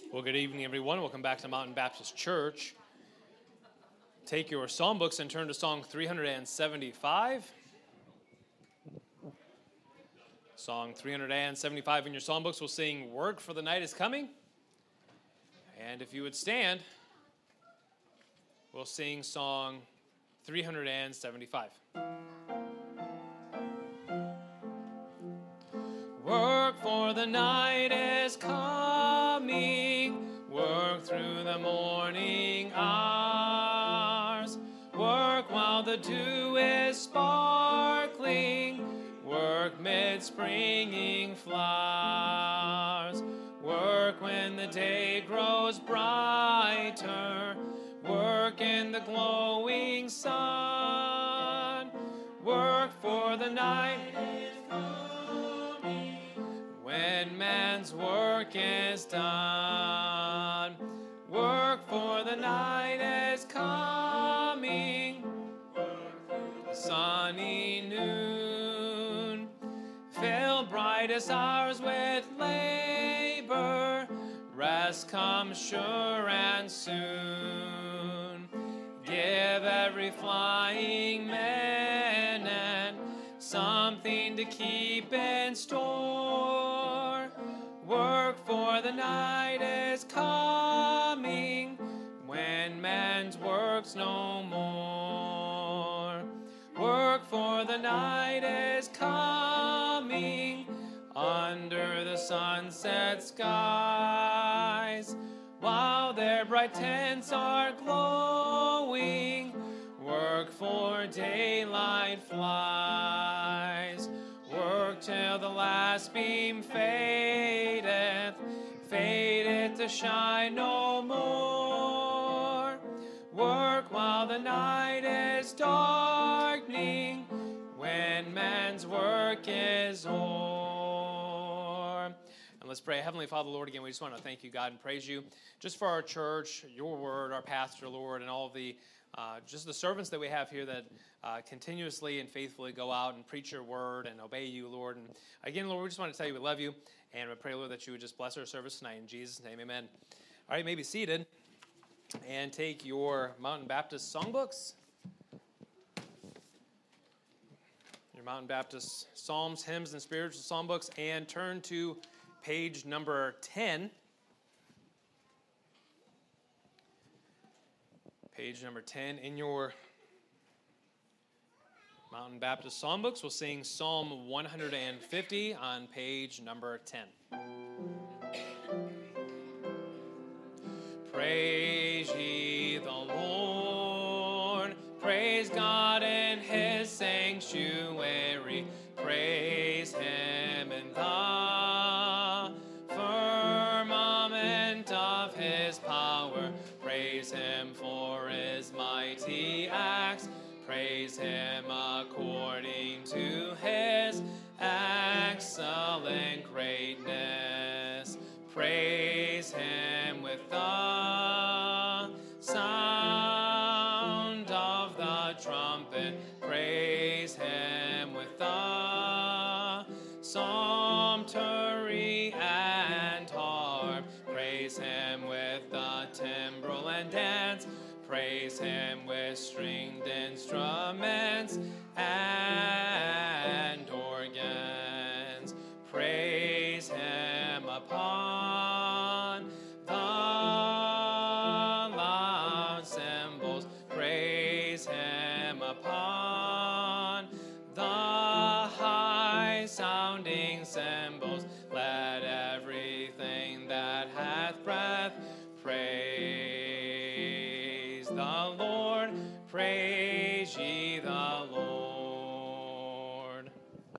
Well, good evening, everyone. Welcome back to Mountain Baptist Church. Take your psalm books and turn to Song 375. Song 375 in your psalm books will sing, "Work for the Night is Coming." And if you would stand, we'll sing Song 375. Work for the night is coming, work through the morning hours, work while the dew is sparkling, work mid springing flowers, work when the day grows brighter, work in the glowing sun, work for the night is coming. When man's work is done, work for the night is coming, sunny noon, fill brightest hours with labor, rest comes sure and soon, give every flying minute something to keep in store. Work for the night is coming, when man's work's no more. Work for the night is coming, under the sunset skies, while their bright tents are glowing, work for daylight flies. Work till the last beam fadeth, fadeth to shine no more. Work while the night is darkening, when man's work is o'er. And let's pray. Heavenly Father, Lord, again, we just want to thank you, God, and praise you just for our church, your word, our pastor, Lord, and all of the just the servants that we have here that continuously and faithfully go out and preach your word and obey you, Lord. And again, Lord, we just want to tell you we love you, and we pray, Lord, that you would just bless our service tonight. In Jesus' name, amen. All right, you may be seated and take your Mountain Baptist songbooks, your Mountain Baptist psalms, hymns, and spiritual songbooks, and turn to page number 10. Page number 10 in your Mountain Baptist Songbooks. We'll sing Psalm 150 on page number 10. Praise ye the Lord, praise God in his sanctuary, praise him in the firmament of his power, praise him for his mighty acts, praise him according to his excellent greatness, praise him with the sound of the trumpet, praise him with the psaltery and harp, praise him with the timbrel and dance, praise him with stringed instruments and organs, praise him upon the loud cymbals, praise him upon the high sounding cymbals, let everything that hath breath praise the Lord, praise ye the Lord.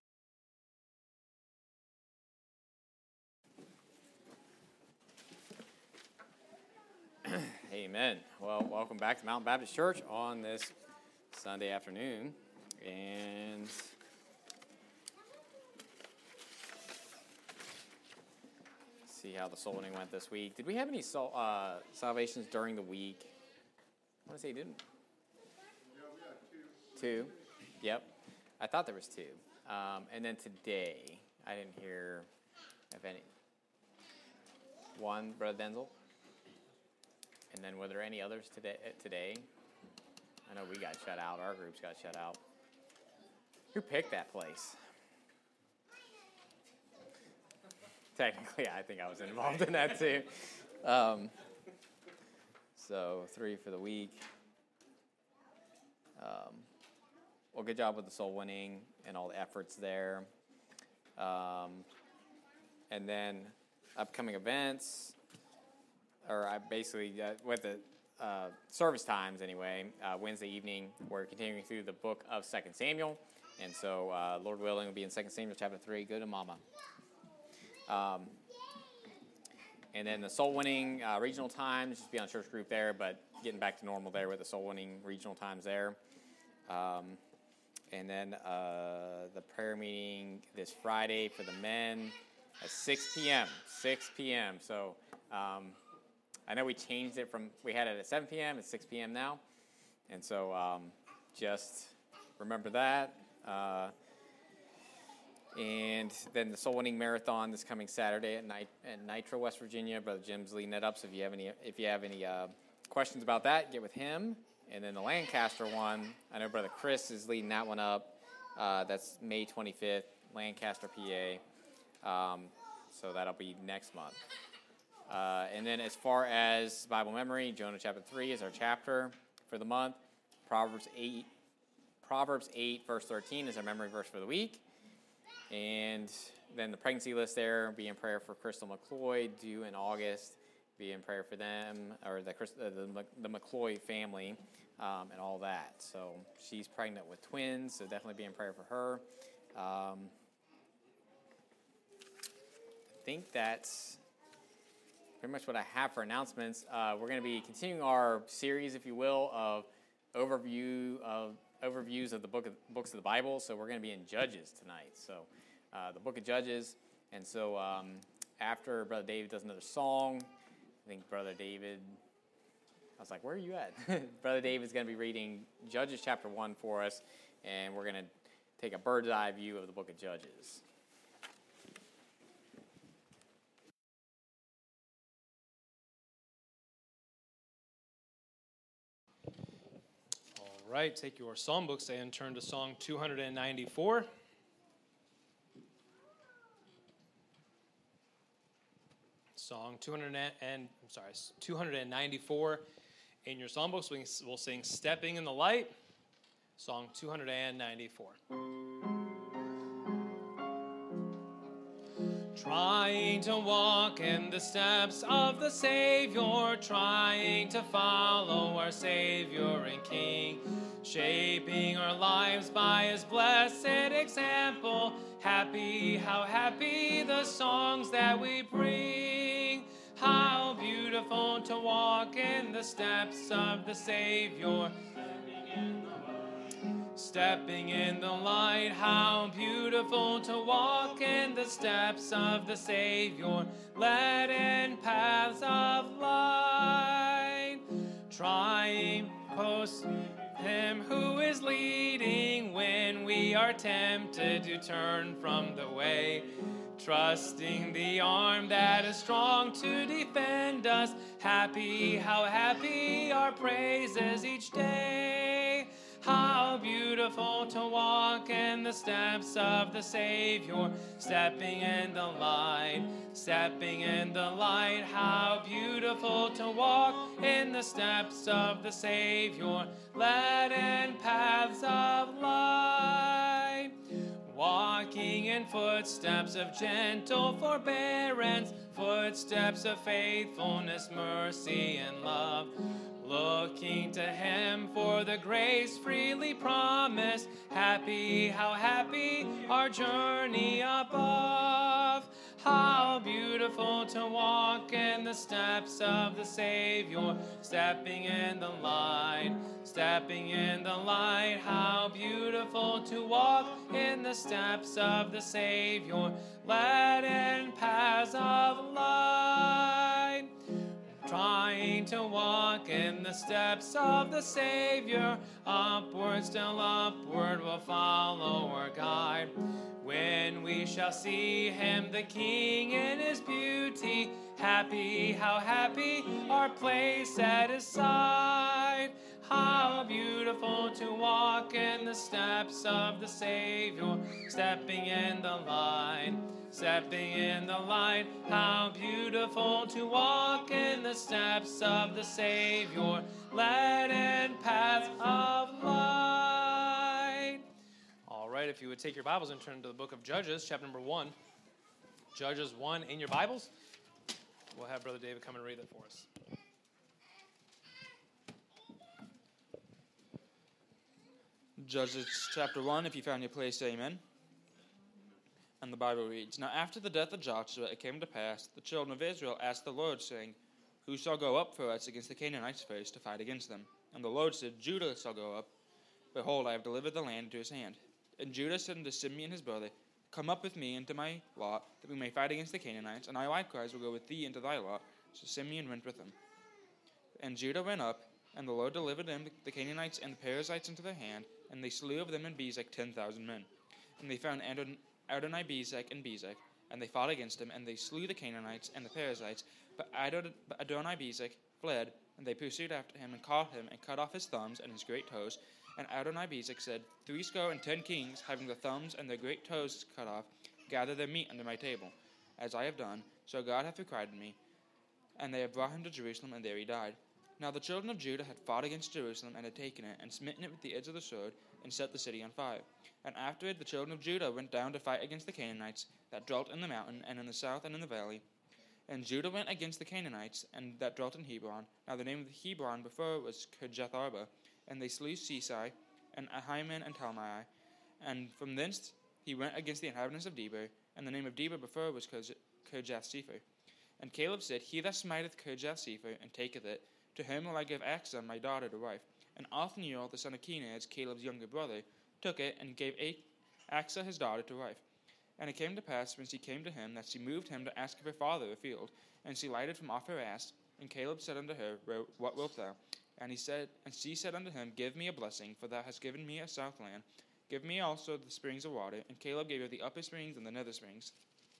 Amen. Well, welcome back to Mountain Baptist Church on this Sunday afternoon. And see how the soul winning went this week. Did we have any salvations during the week? I want to say you didn't. Yeah, we had two. Two? Yep. I thought there was two. And then today, I didn't hear of any. One, Brother Denzel? And then were there any others today? I know we got shut out. Our groups got shut out. Who picked that place? Technically, I think I was involved in that too. So 3 for the week. Well, good job with the soul winning and all the efforts there. And then upcoming events, or I basically, with the service times anyway, Wednesday evening, we're continuing through the book of 2 Samuel. And so, Lord willing, we'll be in 2 Samuel chapter 3. Go to Mama. And then the soul winning regional times, just be on church group there, but getting back to normal there with the soul winning regional times there. And then the prayer meeting this Friday for the men at 6 p.m. 6 p.m. So I know we changed it from, we had it at 7 p.m. It's 6 p.m. now. And so just remember that. And then the Soul Winning Marathon this coming Saturday at Nitro, West Virginia. Brother Jim's leading that up. So if you have any questions about that, get with him. And then the Lancaster one, I know Brother Chris is leading that one up. That's May 25th, Lancaster, PA. So that'll be next month. And then as far as Bible memory, Jonah chapter 3 is our chapter for the month. Proverbs 8, verse 13 is our memory verse for the week. And then the pregnancy list there, be in prayer for Crystal McCloy, due in August. Be in prayer for them, or the McCloy family, and all that. So she's pregnant with twins, so definitely be in prayer for her. I think that's pretty much what I have for announcements. We're going to be continuing our series, if you will, of overviews of the books of the Bible. So we're going to be in Judges tonight. So the book of Judges. And so after Brother David does another song, I think Brother David, I was like, where are you at? Brother David's going to be reading Judges chapter 1 for us, and we're going to take a bird's eye view of the book of Judges. All right, take your psalm books and turn to Song 294. Song 294. In your psalm books, we'll sing Stepping in the Light, Song 294. Trying to walk in the steps of the Savior, trying to follow our Savior and King, shaping our lives by His blessed example. Happy, how happy the songs that we bring. How beautiful to walk in the steps of the Savior. Stepping in the light, how beautiful to walk in the steps of the Savior, led in paths of light. Trying post Him who is leading when we are tempted to turn from the way. Trusting the arm that is strong to defend us. Happy, how happy our praises each day. How beautiful to walk in the steps of the Savior, stepping in the light, stepping in the light. How beautiful to walk in the steps of the Savior, led in paths of light. Walking in footsteps of gentle forbearance, footsteps of faithfulness, mercy, and love. Looking to Him for the grace freely promised. Happy, how happy our journey above. How beautiful to walk in the steps of the Savior, stepping in the light, stepping in the light. How beautiful to walk in the steps of the Savior, led in paths of light. Trying to walk in the steps of the Savior, upward, still upward, will follow our guide. When we shall see Him, the King, in His beauty, happy, how happy our place at His his side. How beautiful to walk in the steps of the Savior, stepping in the light, stepping in the light. How beautiful to walk in the steps of the Savior, led in paths of light. All right, if you would take your Bibles and turn to the book of Judges, chapter number 1. Judges 1 in your Bibles. We'll have Brother David come and read that for us. Judges chapter 1, if you found your place, say amen. And the Bible reads, Now after the death of Joshua it came to pass, the children of Israel asked the Lord, saying, Who shall go up for us against the Canaanites first to fight against them? And the Lord said, Judah shall go up. Behold, I have delivered the land into his hand. And Judah said unto Simeon his brother, Come up with me into my lot, that we may fight against the Canaanites, and I likewise will go with thee into thy lot. So Simeon went with him. And Judah went up, and the Lord delivered them, the Canaanites and the Perizzites, into their hand, and they slew of them in Bezek 10,000 men. And they found Adonai-Bezek and Bezek, and they fought against him, and they slew the Canaanites and the Perizzites. But Adonai-Bezek fled, and they pursued after him, and caught him, and cut off his thumbs and his great toes. And Adonai-Bezek said, 70 kings, having the thumbs and their great toes cut off, gather their meat under my table. As I have done, so God hath requited me. And they have brought him to Jerusalem, and there he died. Now the children of Judah had fought against Jerusalem, and had taken it, and smitten it with the edge of the sword, and set the city on fire. And afterward the children of Judah went down to fight against the Canaanites, that dwelt in the mountain, and in the south, and in the valley. And Judah went against the Canaanites, and that dwelt in Hebron. Now the name of Hebron before was Kirjath-arba. And they slew Sisai, and Ahiman, and Talmai. And from thence he went against the inhabitants of Debir, and the name of Debir before was Kirjath-sepher. And Caleb said, He that smiteth Kirjath-sepher, and taketh it, to him will I give Achsah my daughter to wife. And Othniel, the son of Kenaz, Caleb's younger brother, took it, and gave Achsah his daughter to wife. And it came to pass, when she came to him, that she moved him to ask of her father a field. And she lighted from off her ass. And Caleb said unto her, What wilt thou? And she said unto him, Give me a blessing, for thou hast given me a south land. Give me also the springs of water. And Caleb gave her the upper springs and the nether springs.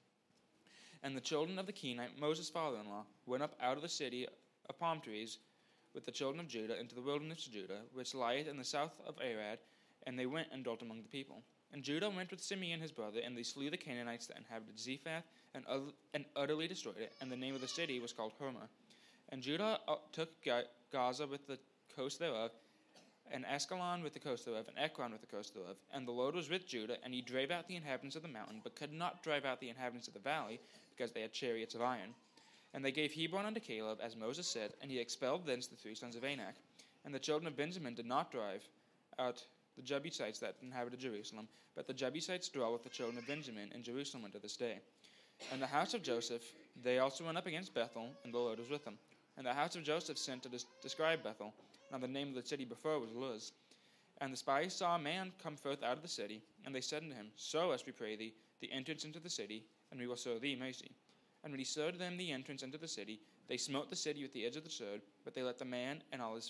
And the children of the Kenite, Moses' father-in-law, went up out of the city of palm trees with the children of Judah into the wilderness of Judah, which lieth in the south of Arad, and they went and dwelt among the people. And Judah went with Simeon his brother, and they slew the Canaanites that inhabited Zephath, and utterly destroyed it, and the name of the city was called Hormah. And Judah took Gaza with the coast thereof, and Askelon with the coast thereof, and Ekron with the coast thereof. And the Lord was with Judah, and he drave out the inhabitants of the mountain, but could not drive out the inhabitants of the valley, because they had chariots of iron. And they gave Hebron unto Caleb, as Moses said, and he expelled thence the 3 sons of Anak. And the children of Benjamin did not drive out the Jebusites that inhabited Jerusalem, but the Jebusites dwell with the children of Benjamin in Jerusalem unto this day. And the house of Joseph, they also went up against Bethel, and the Lord was with them. And the house of Joseph sent to describe Bethel. Now the name of the city before was Luz. And the spies saw a man come forth out of the city, and they said unto him, Show us, we pray thee, the entrance into the city, and we will show thee mercy. And when he showed them the entrance into the city, they smote the city with the edge of the sword, but they let go the man and all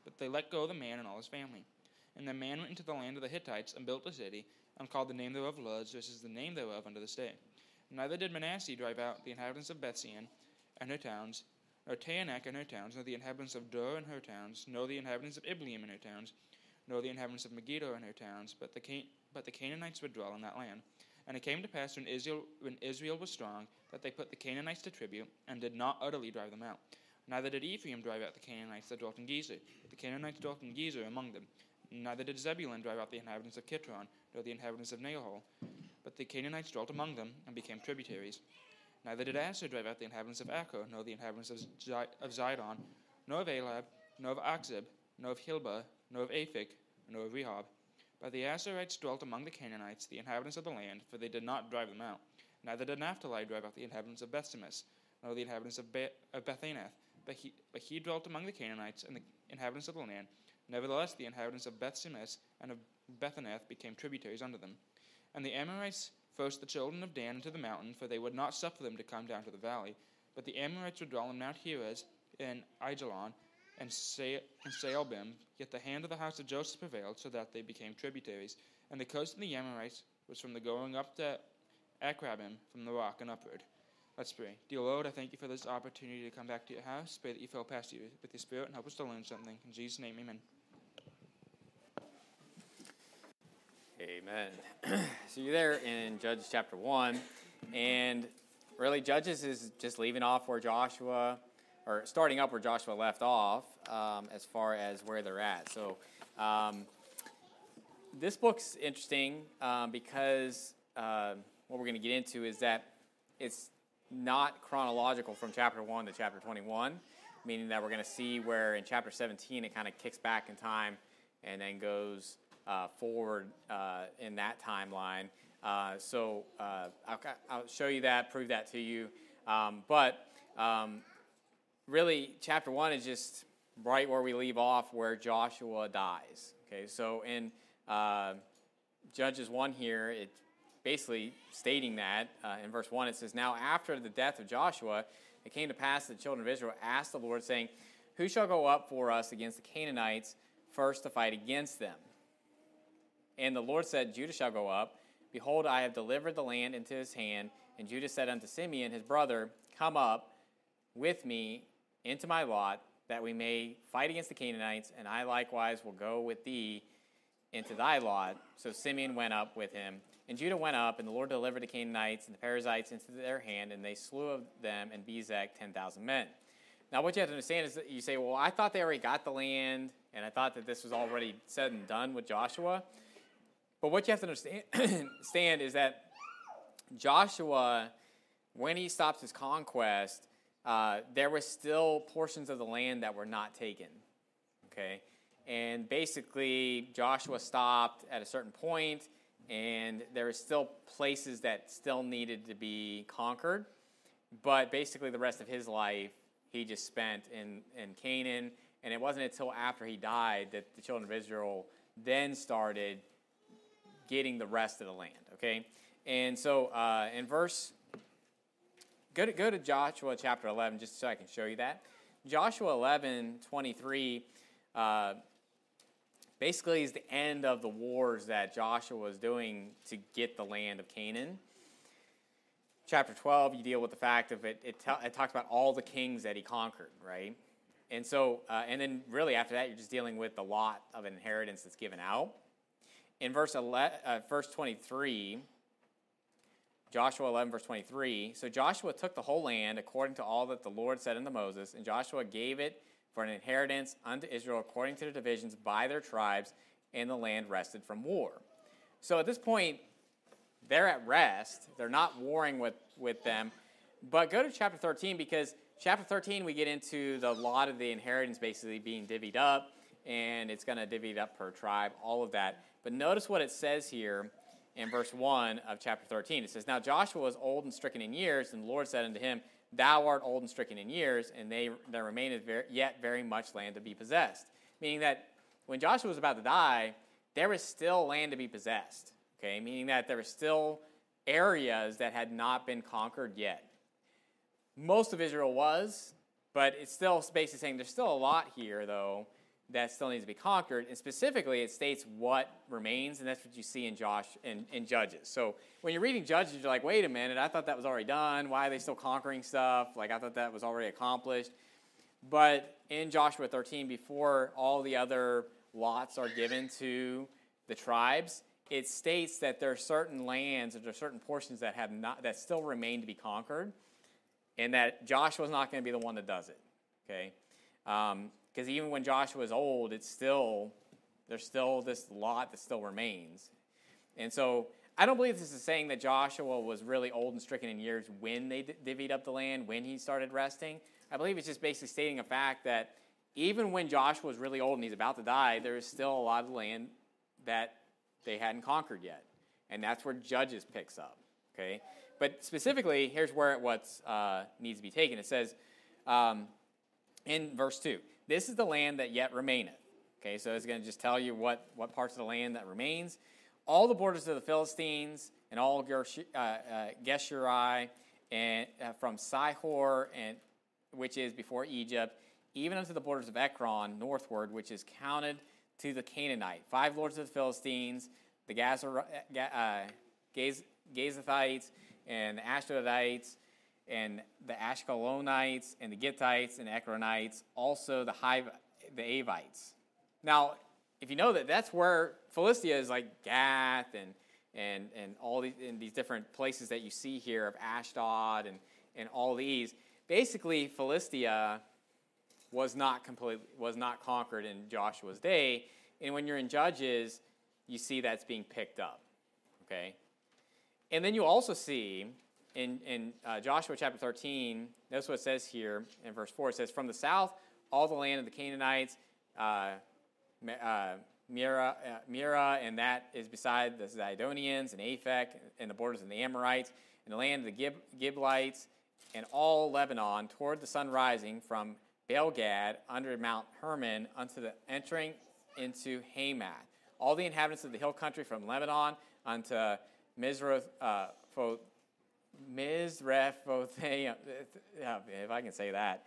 his family. And the man went into the land of the Hittites, and built a city, and called the name thereof Luz, which is the name thereof unto this day. Neither did Manasseh drive out the inhabitants of Bethshean and her towns, nor Taanach and her towns, nor the inhabitants of Dur and her towns, nor the inhabitants of Ibleam and her towns, nor the inhabitants of Megiddo and her towns, but the Canaanites would dwell in that land. And it came to pass when Israel was strong, that they put the Canaanites to tribute, and did not utterly drive them out. Neither did Ephraim drive out the Canaanites that dwelt in Gezer, but the Canaanites dwelt in Gezer among them. Neither did Zebulun drive out the inhabitants of Kitron, nor the inhabitants of Nahal, but the Canaanites dwelt among them, and became tributaries. Neither did Asher drive out the inhabitants of Accho, nor the inhabitants of Zidon, nor of Elab, nor of Achzib, nor of Hilbah, nor of Aphik, nor of Rehob. But the Asherites dwelt among the Canaanites, the inhabitants of the land, for they did not drive them out. Neither did Naphtali drive out the inhabitants of Bethshemesh, nor the inhabitants of Bethanath, but he dwelt among the Canaanites and the inhabitants of the land. Nevertheless, the inhabitants of Bethshemesh and of Bethanath became tributaries unto them. And the Amorites forced the children of Dan into the mountain, for they would not suffer them to come down to the valley. But the Amorites would dwell in Mount Heres, in Aijalon, and Saalbim. Yet the hand of the house of Joseph prevailed, so that they became tributaries. And the coast of the Amorites was from the going up to Akrabim, from the rock and upward. Let's pray. Dear Lord, I thank you for this opportunity to come back to your house. Pray that you fill past you with your Spirit and help us to learn something. In Jesus' name, amen. Amen. So you're there in Judges chapter 1, and really Judges is just leaving off where Joshua, or starting up where Joshua left off, as far as where they're at. So this book's interesting because what we're going to get into is that it's not chronological from chapter 1 to chapter 21, meaning that we're going to see where in chapter 17 it kind of kicks back in time and then goes forward in that timeline. So I'll show you that, prove that to you. But really, chapter 1 is just right where we leave off, where Joshua dies. Okay, so in Judges 1 here, it's basically stating that in verse 1, it says, "Now after the death of Joshua, it came to pass that the children of Israel asked the Lord, saying, 'Who shall go up for us against the Canaanites first to fight against them?' And the Lord said, 'Judah shall go up. Behold, I have delivered the land into his hand.' And Judah said unto Simeon his brother, 'Come up with me into my lot, that we may fight against the Canaanites, and I likewise will go with thee into thy lot.' So Simeon went up with him. And Judah went up, and the Lord delivered the Canaanites and the Perizzites into their hand, and they slew of them in Bezek 10,000 men." Now, what you have to understand is that you say, well, I thought they already got the land, and I thought that this was already said and done with Joshua. But what you have to understand is that Joshua, when he stops his conquest, there were still portions of the land that were not taken. Okay? And basically, Joshua stopped at a certain point, and there were still places that still needed to be conquered. But basically, the rest of his life, he just spent in Canaan. And it wasn't until after he died that the children of Israel then started getting the rest of the land. Okay? And so in verse... Go to Joshua chapter 11, just so I can show you that. Joshua 11:23 basically is the end of the wars that Joshua was doing to get the land of Canaan. Chapter 12, you deal with the fact of it talks about all the kings that he conquered, right? And so, and then really after that, you're just dealing with the lot of inheritance that's given out. In verse 23, Joshua 11, verse 23, "So Joshua took the whole land according to all that the Lord said unto Moses, and Joshua gave it for an inheritance unto Israel according to the divisions by their tribes, and the land rested from war." So at this point, they're at rest. They're not warring with them. But go to chapter 13, because chapter 13, we get into the lot of the inheritance basically being divvied up, and it's going to divvy it up per tribe, all of that. But notice what it says here in verse 1 of chapter 13. It says, "Now Joshua was old and stricken in years, and the Lord said unto him, Thou art old and stricken in years, and there remaineth yet very much land to be possessed." Meaning that when Joshua was about to die, there was still land to be possessed. Okay, meaning that there were still areas that had not been conquered yet. Most of Israel was, but it's still basically saying there's still a lot here, though, that still needs to be conquered. And specifically, it states what remains, and that's what you see in Judges. So when you're reading Judges, you're like, wait a minute, I thought that was already done. Why are they still conquering stuff? Like, I thought that was already accomplished. But in Joshua 13, before all the other lots are given to the tribes, it states that there are certain lands, or there are certain portions that still remain to be conquered, and that Joshua's not going to be the one that does it. Okay? Because even when Joshua is old, there's still this lot that still remains. And so I don't believe this is saying that Joshua was really old and stricken in years when they divvied up the land, when he started resting. I believe it's just basically stating a fact that even when Joshua was really old and he's about to die, there is still a lot of land that they hadn't conquered yet. And that's where Judges picks up. Okay? But specifically, here's where what needs to be taken. It says in verse 2, "This is the land that yet remaineth." Okay, so it's going to just tell you what parts of the land that remains. "All the borders of the Philistines, and all Geshuri, and from Sihor, and which is before Egypt, even unto the borders of Ekron, northward, which is counted to the Canaanite. 5 lords of the Philistines, the Gazathites, and the Ashdodites, and the Ashkelonites and the Gittites and the Ekronites, also the Avites. Now, if you know that, that's where Philistia is, like Gath and all these different places that you see here of Ashdod and all these. Basically, Philistia was not conquered in Joshua's day, and when you're in Judges, you see that's being picked up. Okay, and then you also see in Joshua chapter 13, notice what it says here in verse 4. It says, "From the south, all the land of the Canaanites, Mira, and that is beside the Zidonians, and Aphek, and the borders of the Amorites, and the land of the Giblites, and all Lebanon, toward the sun rising, from Baal-Gad under Mount Hermon unto the entering into Hamath. All the inhabitants of the hill country from Lebanon unto Mizrephothmaim, if I can say that,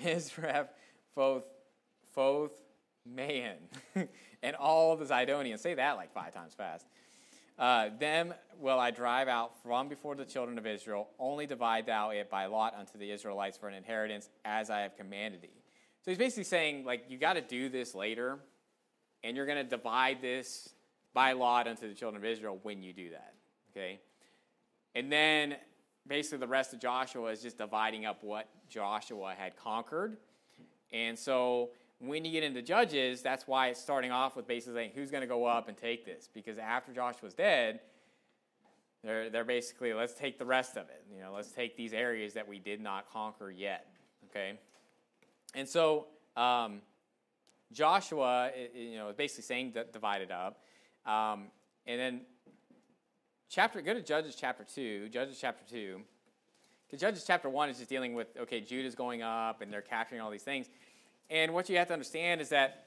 Mizrephothmaim, and all the Zidonians." Say that like 5 times fast. "Them will I drive out from before the children of Israel. Only divide thou it by lot unto the Israelites for an inheritance, as I have commanded thee." So he's basically saying, like, you got to do this later, and you're going to divide this by lot unto the children of Israel when you do that. Okay? And then basically the rest of Joshua is just dividing up what Joshua had conquered. And so when you get into Judges, that's why it's starting off with basically saying, who's going to go up and take this? Because after Joshua's dead, they're basically, let's take the rest of it. You know, let's take these areas that we did not conquer yet. Okay? And so Joshua, is basically saying divide it up. And then go to Judges chapter 2. Judges chapter 2. Because Judges chapter 1 is just dealing with, okay, Judah's going up and they're capturing all these things. And what you have to understand is that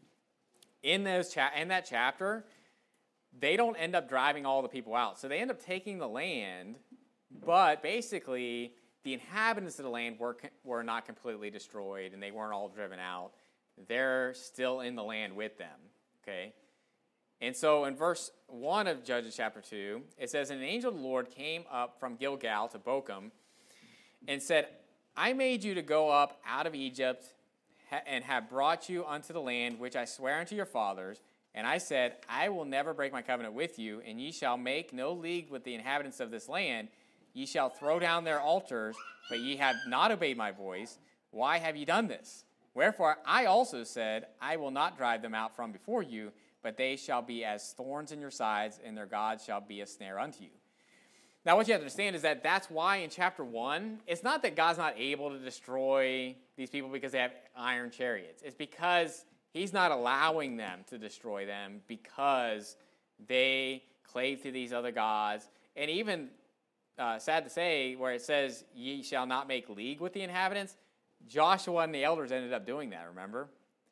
in that chapter, they don't end up driving all the people out. So they end up taking the land, but basically the inhabitants of the land were not completely destroyed and they weren't all driven out. They're still in the land with them, okay? And so in verse 1 of Judges chapter 2, it says, "And an angel of the Lord came up from Gilgal to Bochum and said, I made you to go up out of Egypt and have brought you unto the land which I swear unto your fathers. And I said, I will never break my covenant with you, and ye shall make no league with the inhabitants of this land. Ye shall throw down their altars, but ye have not obeyed my voice. Why have ye done this? Wherefore I also said, I will not drive them out from before you, but they shall be as thorns in your sides, and their gods shall be a snare unto you." Now, what you have to understand is that that's why in chapter 1, it's not that God's not able to destroy these people because they have iron chariots. It's because he's not allowing them to destroy them because they clave to these other gods. And even, sad to say, where it says, ye shall not make league with the inhabitants, Joshua and the elders ended up doing that, remember?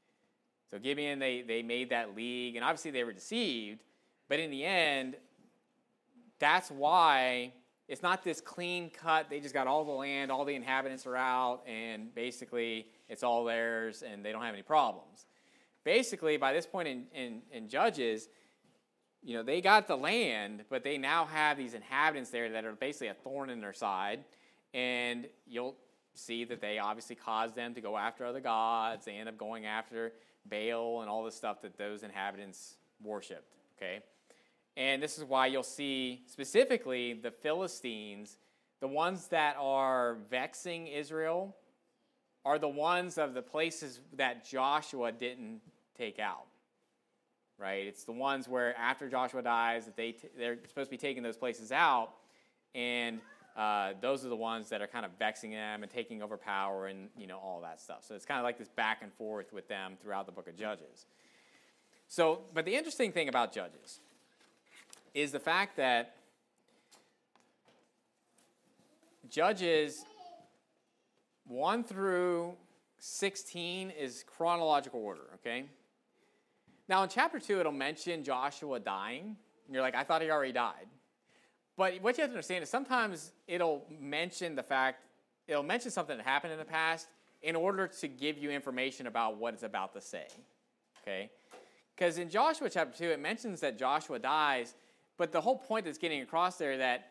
So Gibeon, they made that league, and obviously they were deceived, but in the end, that's why it's not this clean cut, they just got all the land, all the inhabitants are out, and basically it's all theirs, and they don't have any problems. Basically, by this point in Judges, they got the land, but they now have these inhabitants there that are basically a thorn in their side, and you'll see that they obviously caused them to go after other gods. They end up going after Baal and all the stuff that those inhabitants worshipped, okay? And this is why you'll see specifically the Philistines, the ones that are vexing Israel, are the ones of the places that Joshua didn't take out, right? It's the ones where after Joshua dies, that they're supposed to be taking those places out, and those are the ones that are kind of vexing them and taking over power and all that stuff. So it's kind of like this back and forth with them throughout the book of Judges. So, but the interesting thing about Judges is the fact that Judges 1 through 16 is chronological order, okay? Now in chapter 2, it'll mention Joshua dying. And you're like, I thought he already died. But what you have to understand is sometimes it'll mention something that happened in the past in order to give you information about what it's about to say, okay? Because in Joshua chapter 2, it mentions that Joshua dies, but the whole point that's getting across there that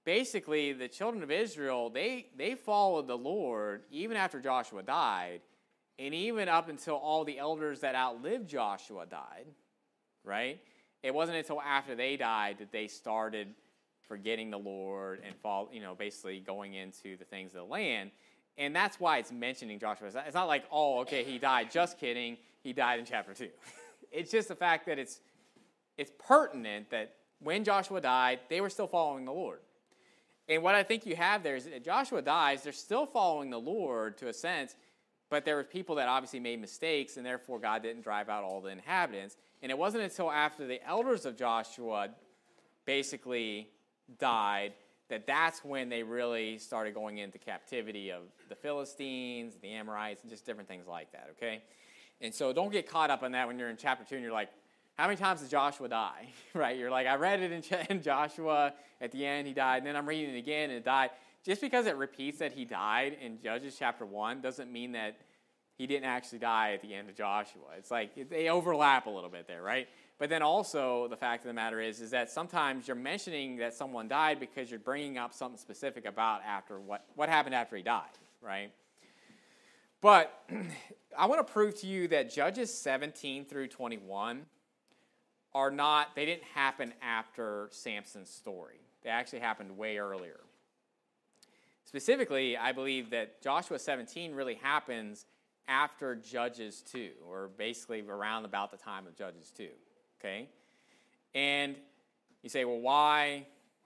basically the children of Israel, they followed the Lord even after Joshua died, and even up until all the elders that outlived Joshua died, right? It wasn't until after they died that they started forgetting the Lord and basically going into the things of the land. And that's why it's mentioning Joshua. It's not like, oh, okay, he died. Just kidding. He died in chapter 2. It's just the fact that it's pertinent that when Joshua died, they were still following the Lord. And what I think you have there is that Joshua dies, they're still following the Lord to a sense, but there were people that obviously made mistakes, and therefore God didn't drive out all the inhabitants. And it wasn't until after the elders of Joshua basically died that's when they really started going into captivity of the Philistines, the Amorites, and just different things like that, okay? And so don't get caught up on that when you're in chapter 2 and you're like, how many times did Joshua die? Right? You're like, I read it in Joshua. At the end, he died. And then I'm reading it again, and it died. Just because it repeats that he died in Judges chapter 1 doesn't mean that he didn't actually die at the end of Joshua. It's like they overlap a little bit there, right? But then also the fact of the matter is that sometimes you're mentioning that someone died because you're bringing up something specific about after what happened after he died, right? But I want to prove to you that Judges 17 through 21 they didn't happen after Samson's story. They actually happened way earlier. Specifically, I believe that Joshua 17 really happens after Judges 2, or basically around about the time of Judges 2, okay? And you say, well, why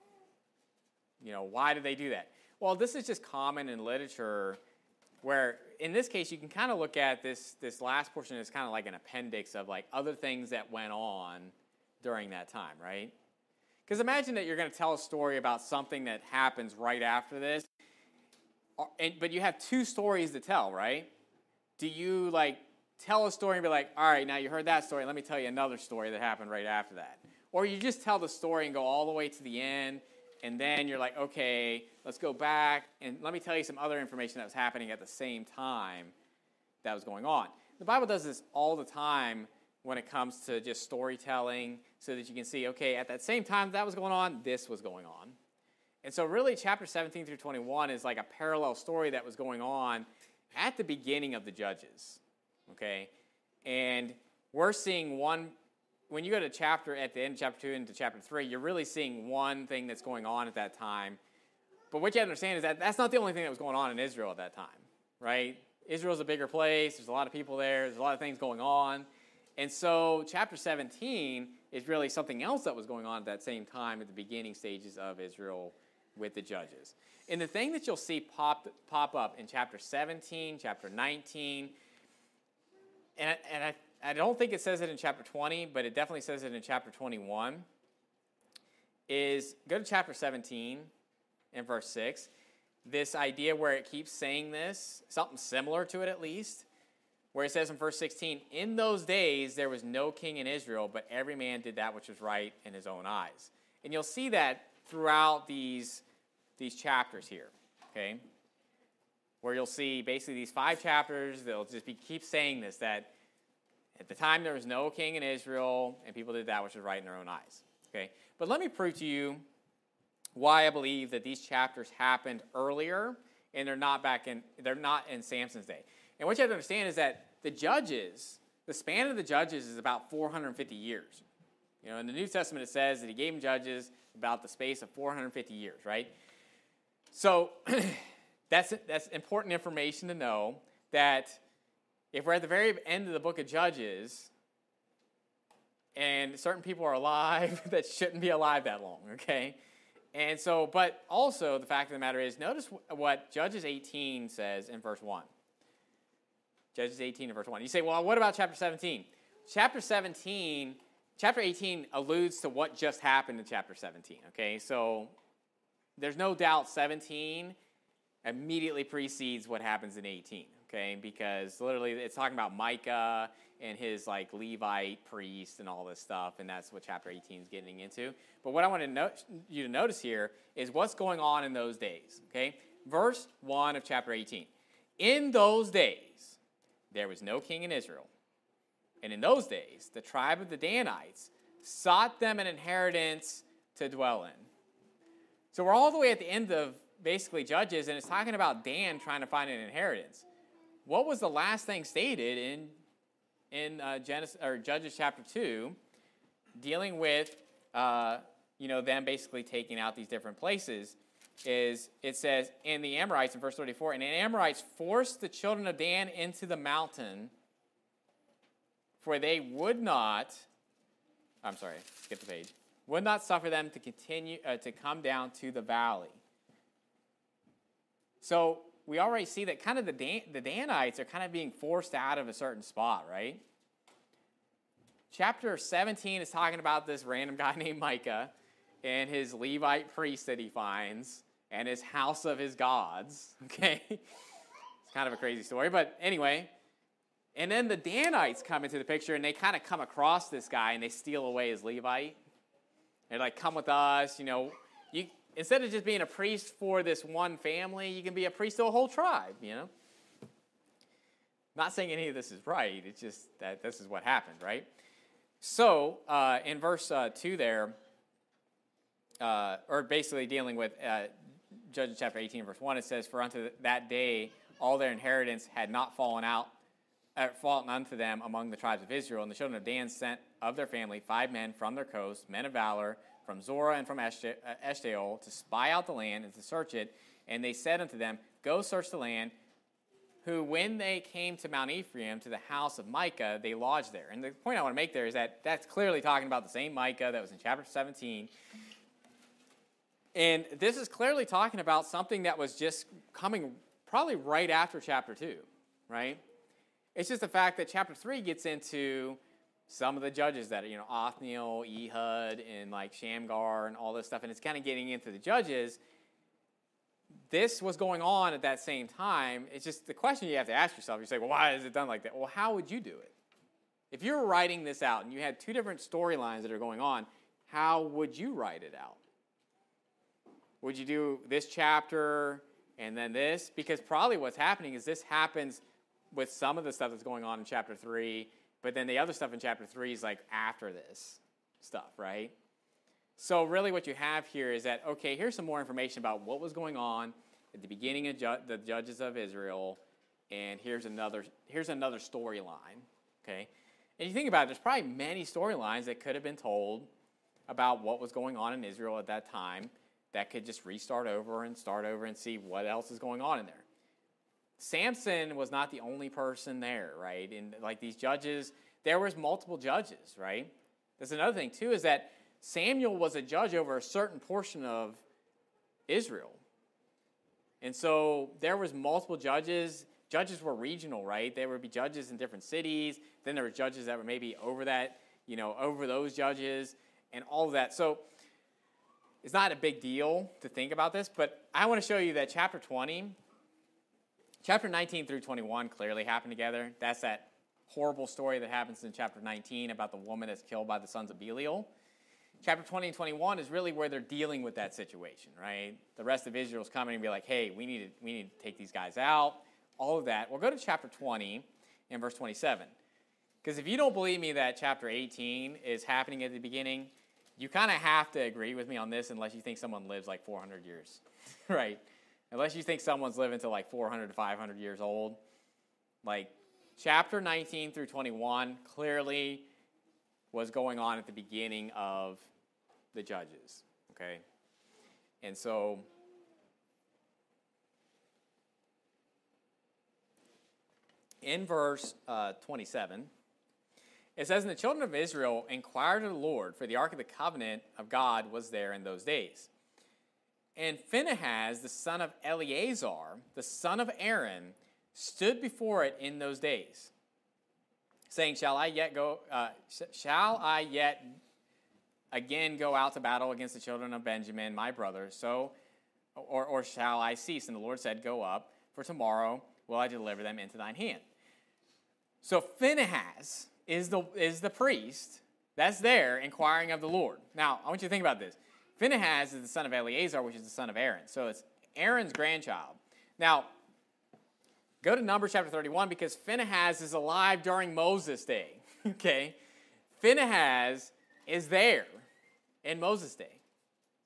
did they do that? Well, this is just common in literature where, in this case, you can kind of look at this last portion as kind of like an appendix of like other things that went on during that time, right? Because imagine that you're going to tell a story about something that happens right after this, but you have two stories to tell, right? Do you like tell a story and be like, all right, now you heard that story, let me tell you another story that happened right after that? Or you just tell the story and go all the way to the end, and then you're like, okay, let's go back, and let me tell you some other information that was happening at the same time that was going on. The Bible does this all the time when it comes to just storytelling, so that you can see, okay, at that same time that was going on, this was going on. And so really chapter 17 through 21 is like a parallel story that was going on at the beginning of the Judges, okay? And we're seeing when you go to chapter, at the end of chapter 2 into chapter 3, you're really seeing one thing that's going on at that time. But what you have to understand is that that's not the only thing that was going on in Israel at that time, right? Israel's a bigger place. There's a lot of people there. There's a lot of things going on. And so chapter 17 is really something else that was going on at that same time at the beginning stages of Israel with the Judges. And the thing that you'll see pop up in chapter 17, chapter 19, and I don't think it says it in chapter 20, but it definitely says it in chapter 21, is go to chapter 17 and verse 6. This idea where it keeps saying this, something similar to it at least, where it says in verse 16, in those days there was no king in Israel, but every man did that which was right in his own eyes. And you'll see that throughout these chapters here, okay? Where you'll see basically these 5 chapters, they'll just keep saying this, that at the time there was no king in Israel, and people did that which was right in their own eyes, okay? But let me prove to you why I believe that these chapters happened earlier, and they're not in Samson's day. And what you have to understand is that the span of the Judges is about 450 years. In the New Testament it says that he gave them judges about the space of 450 years, right? So that's important information to know, that if we're at the very end of the book of Judges and certain people are alive that shouldn't be alive that long, okay? And so, but also the fact of the matter is, notice what Judges 18 says in verse 1. Judges 18 and verse 1. You say, well, what about chapter 17? Chapter 18 alludes to what just happened in chapter 17, okay? So there's no doubt 17 immediately precedes what happens in 18, okay? Because literally it's talking about Micah and his like Levite priest and all this stuff, and that's what chapter 18 is getting into. But what I want you to notice here is what's going on in those days, okay? Verse 1 of chapter 18. In those days, there was no king in Israel. And in those days, the tribe of the Danites sought them an inheritance to dwell in. So we're all the way at the end of basically Judges, and it's talking about Dan trying to find an inheritance. What was the last thing stated in Judges chapter 2, dealing with them basically taking out these different places? Is it says, and the Amorites in verse 34, and the Amorites forced the children of Dan into the mountain, for they would not, skip the page, would not suffer them to continue to come down to the valley. So we already see that kind of the Danites are kind of being forced out of a certain spot, right? Chapter 17 is talking about this random guy named Micah and his Levite priest that he finds and his house of his gods, okay? It's kind of a crazy story, but anyway. And then the Danites come into the picture, and they kind of come across this guy, and they steal away his Levite. They're like, come with us, You, instead of just being a priest for this one family, you can be a priest to a whole tribe, Not saying any of this is right. It's just that this is what happened, right? So, in verse 2 there, or basically dealing with Judges chapter 18, verse 1, it says, for unto that day all their inheritance had not fallen unto them among the tribes of Israel. And the children of Dan sent of their family 5 men from their coast, men of valor, from Zorah and from Eshtaol, to spy out the land and to search it. And they said unto them, go search the land. Who, when they came to Mount Ephraim, to the house of Micah, they lodged there. And the point I want to make there is that that's clearly talking about the same Micah that was in chapter 17. And this is clearly talking about something that was just coming probably right after chapter 2, right? It's just the fact that chapter 3 gets into some of the judges that, Othniel, Ehud, and like Shamgar and all this stuff, and it's kind of getting into the judges. This was going on at that same time. It's just the question you have to ask yourself. You say, well, why is it done like that? Well, how would you do it? If you were writing this out and you had 2 different storylines that are going on, how would you write it out? Would you do this chapter and then this? Because probably what's happening is this happens with some of the stuff that's going on in chapter 3, but then the other stuff in chapter 3 is like after this stuff, right? So really what you have here is that, okay, here's some more information about what was going on at the beginning of the Judges of Israel, and here's another storyline, okay? And you think about it, there's probably many storylines that could have been told about what was going on in Israel at that time that could just restart over and start over and see what else is going on in there. Samson was not the only person there, right? And like these judges, there was multiple judges, right? There's another thing too, is that Samuel was a judge over a certain portion of Israel. And so there was multiple judges. Judges were regional, right? There would be judges in different cities. Then there were judges that were maybe over that, over those judges and all of that. So it's not a big deal to think about this, but I want to show you that chapter 19 through 21 clearly happen together. That's that horrible story that happens in chapter 19 about the woman that's killed by the sons of Belial. Chapter 20 and 21 is really where they're dealing with that situation, right? The rest of Israel's coming and be like, hey, we need to take these guys out, all of that. We'll go to chapter 20 and verse 27. Because if you don't believe me that chapter 18 is happening at the beginning, you kind of have to agree with me on this unless you think someone lives like 400 years, right? Unless you think someone's living to like 400 to 500 years old. Like chapter 19 through 21 clearly was going on at the beginning of the Judges, okay? And so in verse 27, it says, and the children of Israel inquired of the Lord, for the ark of the covenant of God was there in those days. And Phinehas, the son of Eleazar, the son of Aaron, stood before it in those days, saying, Shall I yet again go out to battle against the children of Benjamin, my brother? So, or shall I cease? And the Lord said, Go up, for tomorrow will I deliver them into thine hand. So Phinehas is the priest that's there inquiring of the Lord. Now, I want you to think about this. Phinehas is the son of Eleazar, which is the son of Aaron. So it's Aaron's grandchild. Now, go to Numbers chapter 31 because Phinehas is alive during Moses' day. Okay? Phinehas is there in Moses' day.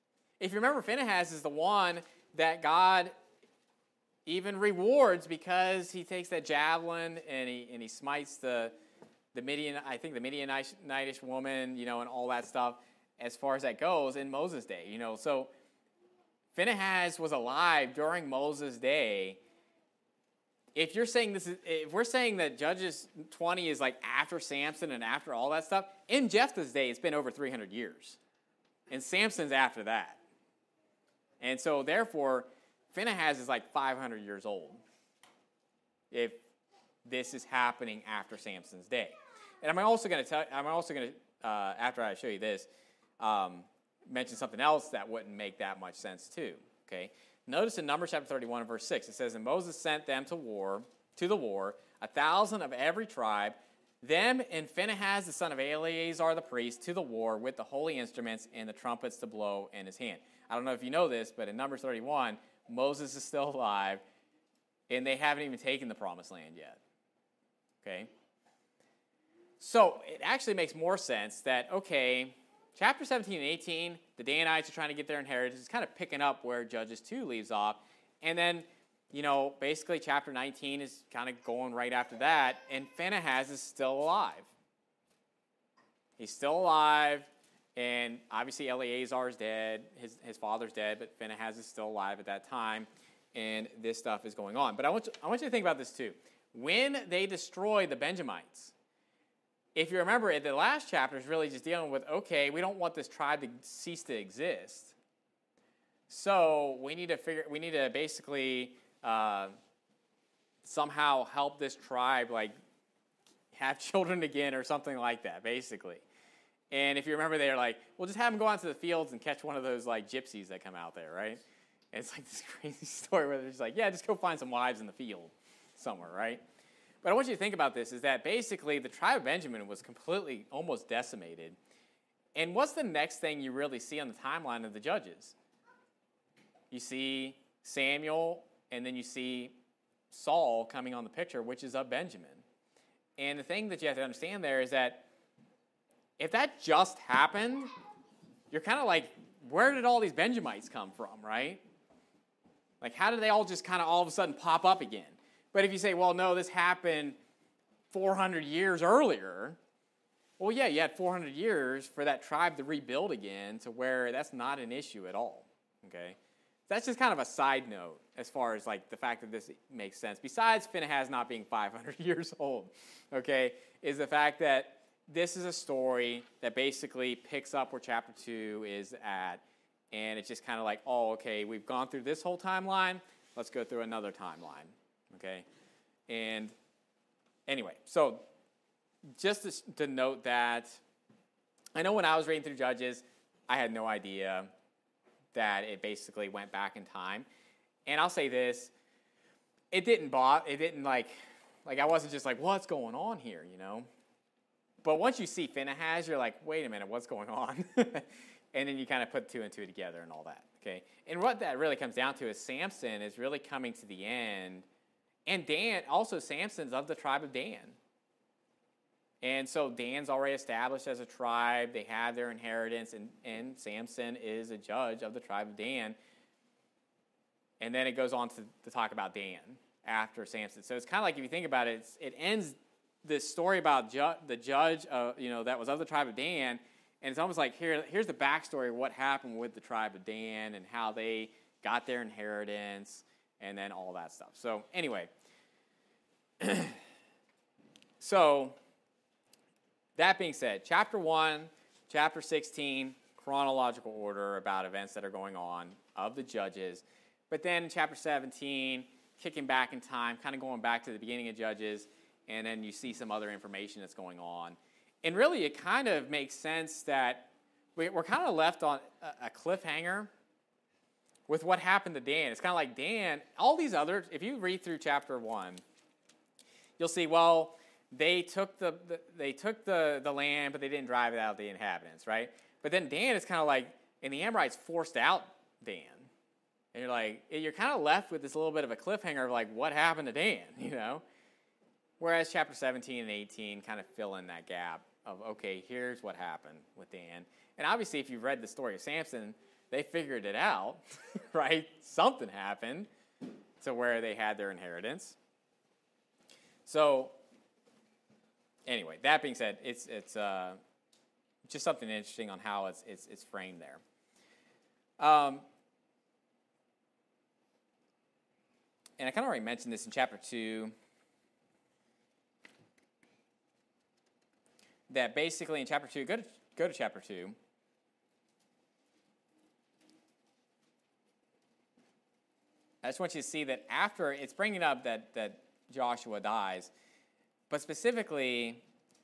if you remember, Phinehas is the one that God even rewards because he takes that javelin and he smites the Midianitish woman, and all that stuff as far as that goes in Moses' day, So Phinehas was alive during Moses' day. If we're saying that Judges 20 is like after Samson and after all that stuff, in Jephthah's day, it's been over 300 years. And Samson's after that. And so, therefore, Phinehas is like 500 years old if this is happening after Samson's day. And I'm also going to, after I show you this, mention something else that wouldn't make that much sense too. Okay, notice in Numbers chapter 31 and verse 6, it says, "And Moses sent them to the war, 1,000 of every tribe, them and Phinehas the son of Eleazar the priest to the war with the holy instruments and the trumpets to blow in his hand." I don't know if you know this, but in Numbers 31, Moses is still alive, and they haven't even taken the promised land yet. Okay? So it actually makes more sense that, okay, chapter 17 and 18, the Danites are trying to get their inheritance. It's kind of picking up where Judges 2 leaves off. And then, basically chapter 19 is kind of going right after that, and Phinehas is still alive. He's still alive, and obviously Eleazar is dead. His father's dead, but Phinehas is still alive at that time, and this stuff is going on. But I want you to think about this too. When they destroy the Benjamites, if you remember, the last chapter is really just dealing with, okay, we don't want this tribe to cease to exist. So we need to basically somehow help this tribe, like, have children again or something like that, basically. And if you remember, they're like, well, just have them go out to the fields and catch one of those, like, gypsies that come out there, right? And it's like this crazy story where they're just like, yeah, just go find some wives in the field somewhere, right? But I want you to think about this, is that basically the tribe of Benjamin was completely, almost decimated. And what's the next thing you really see on the timeline of the Judges? You see Samuel, and then you see Saul coming on the picture, which is of Benjamin. And the thing that you have to understand there is that if that just happened, you're kind of like, where did all these Benjamites come from, right? Like, how did they all just kind of all of a sudden pop up again? But if you say, well, no, this happened 400 years earlier, well, yeah, you had 400 years for that tribe to rebuild again to where that's not an issue at all, okay? That's just kind of a side note as far as, like, the fact that this makes sense. Besides Phinehas not being 500 years old, okay, is the fact that this is a story that basically picks up where chapter 2 is at, and it's just kind of like, oh, okay, we've gone through this whole timeline, let's go through another timeline. Okay, and anyway, so just to note that, I know when I was reading through Judges, I had no idea that it basically went back in time. And I'll say this, it didn't like I wasn't just like, what's going on here, But once you see Phinehas, you're like, wait a minute, what's going on? And then you kind of put two and two together and all that, okay? And what that really comes down to is Samson is really coming to the end. And Dan, also Samson's of the tribe of Dan. And so Dan's already established as a tribe. They have their inheritance, and Samson is a judge of the tribe of Dan. And then it goes on to talk about Dan after Samson. So it's kind of like, if you think about it, it ends this story about the judge that was of the tribe of Dan, and it's almost like here's the backstory of what happened with the tribe of Dan and how they got their inheritance, and then all that stuff. So anyway, so that being said, chapter 1, chapter 16, chronological order about events that are going on of the Judges. But then chapter 17, kicking back in time, kind of going back to the beginning of Judges, and then you see some other information that's going on. And really, it kind of makes sense that we're kind of left on a cliffhanger with what happened to Dan. It's kind of like Dan, all these others, if you read through chapter 1, you'll see, well, they took the land, but they didn't drive it out of the inhabitants, right? But then Dan is kind of like, and the Amorites forced out Dan. And you're kind of left with this little bit of a cliffhanger of like, what happened to Dan, Whereas chapter 17 and 18 kind of fill in that gap of, okay, here's what happened with Dan. And obviously, if you've read the story of Samson, they figured it out, right? Something happened to where they had their inheritance. So, anyway, that being said, it's just something interesting on how it's framed there. And I kind of already mentioned this in chapter 2, that basically in chapter 2, go to chapter 2. I just want you to see that after, it's bringing up that Joshua dies, but specifically,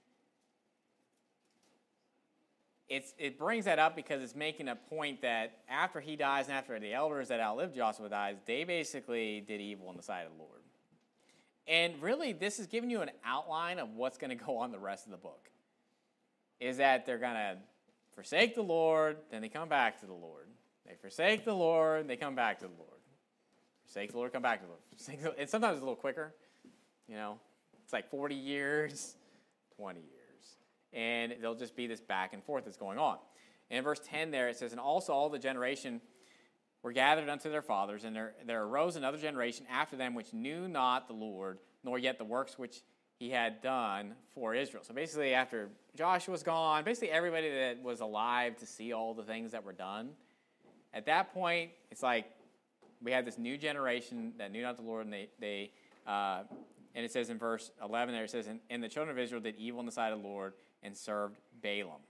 it brings that up because it's making a point that after he dies and after the elders that outlived Joshua dies, they basically did evil in the sight of the Lord. And really, this is giving you an outline of what's going to go on the rest of the book. Is that they're going to forsake the Lord, then they come back to the Lord. They forsake the Lord, they come back to the Lord. Forsake the Lord, come back to the Lord. And sometimes it's a little quicker. It's like 40 years, 20 years. And there'll just be this back and forth that's going on. And in verse 10 there, it says, and also all the generation were gathered unto their fathers, and there arose another generation after them which knew not the Lord, nor yet the works which he had done for Israel. So basically after Joshua's gone, basically everybody that was alive to see all the things that were done, at that point, it's like we had this new generation that knew not the Lord, and they and it says in verse 11 there, it says, and the children of Israel did evil in the sight of the Lord, and served Balaam.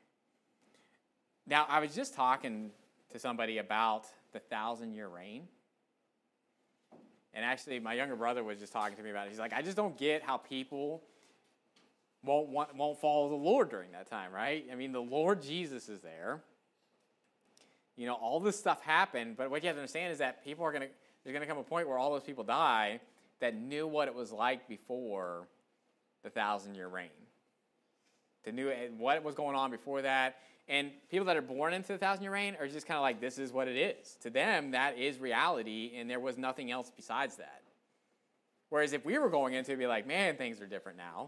Now, I was just talking to somebody about the 1,000-year reign. And actually, my younger brother was just talking to me about it. He's like, I just don't get how people won't follow the Lord during that time, right? I mean, the Lord Jesus is there. All this stuff happened, but what you have to understand is that there's going to come a point where all those people die that knew what it was like before the 1,000-year reign. They knew what was going on before that. And people that are born into the 1,000-year reign are just kind of like, this is what it is. To them, that is reality, and there was nothing else besides that. Whereas if we were going into it, it'd be like, man, things are different now.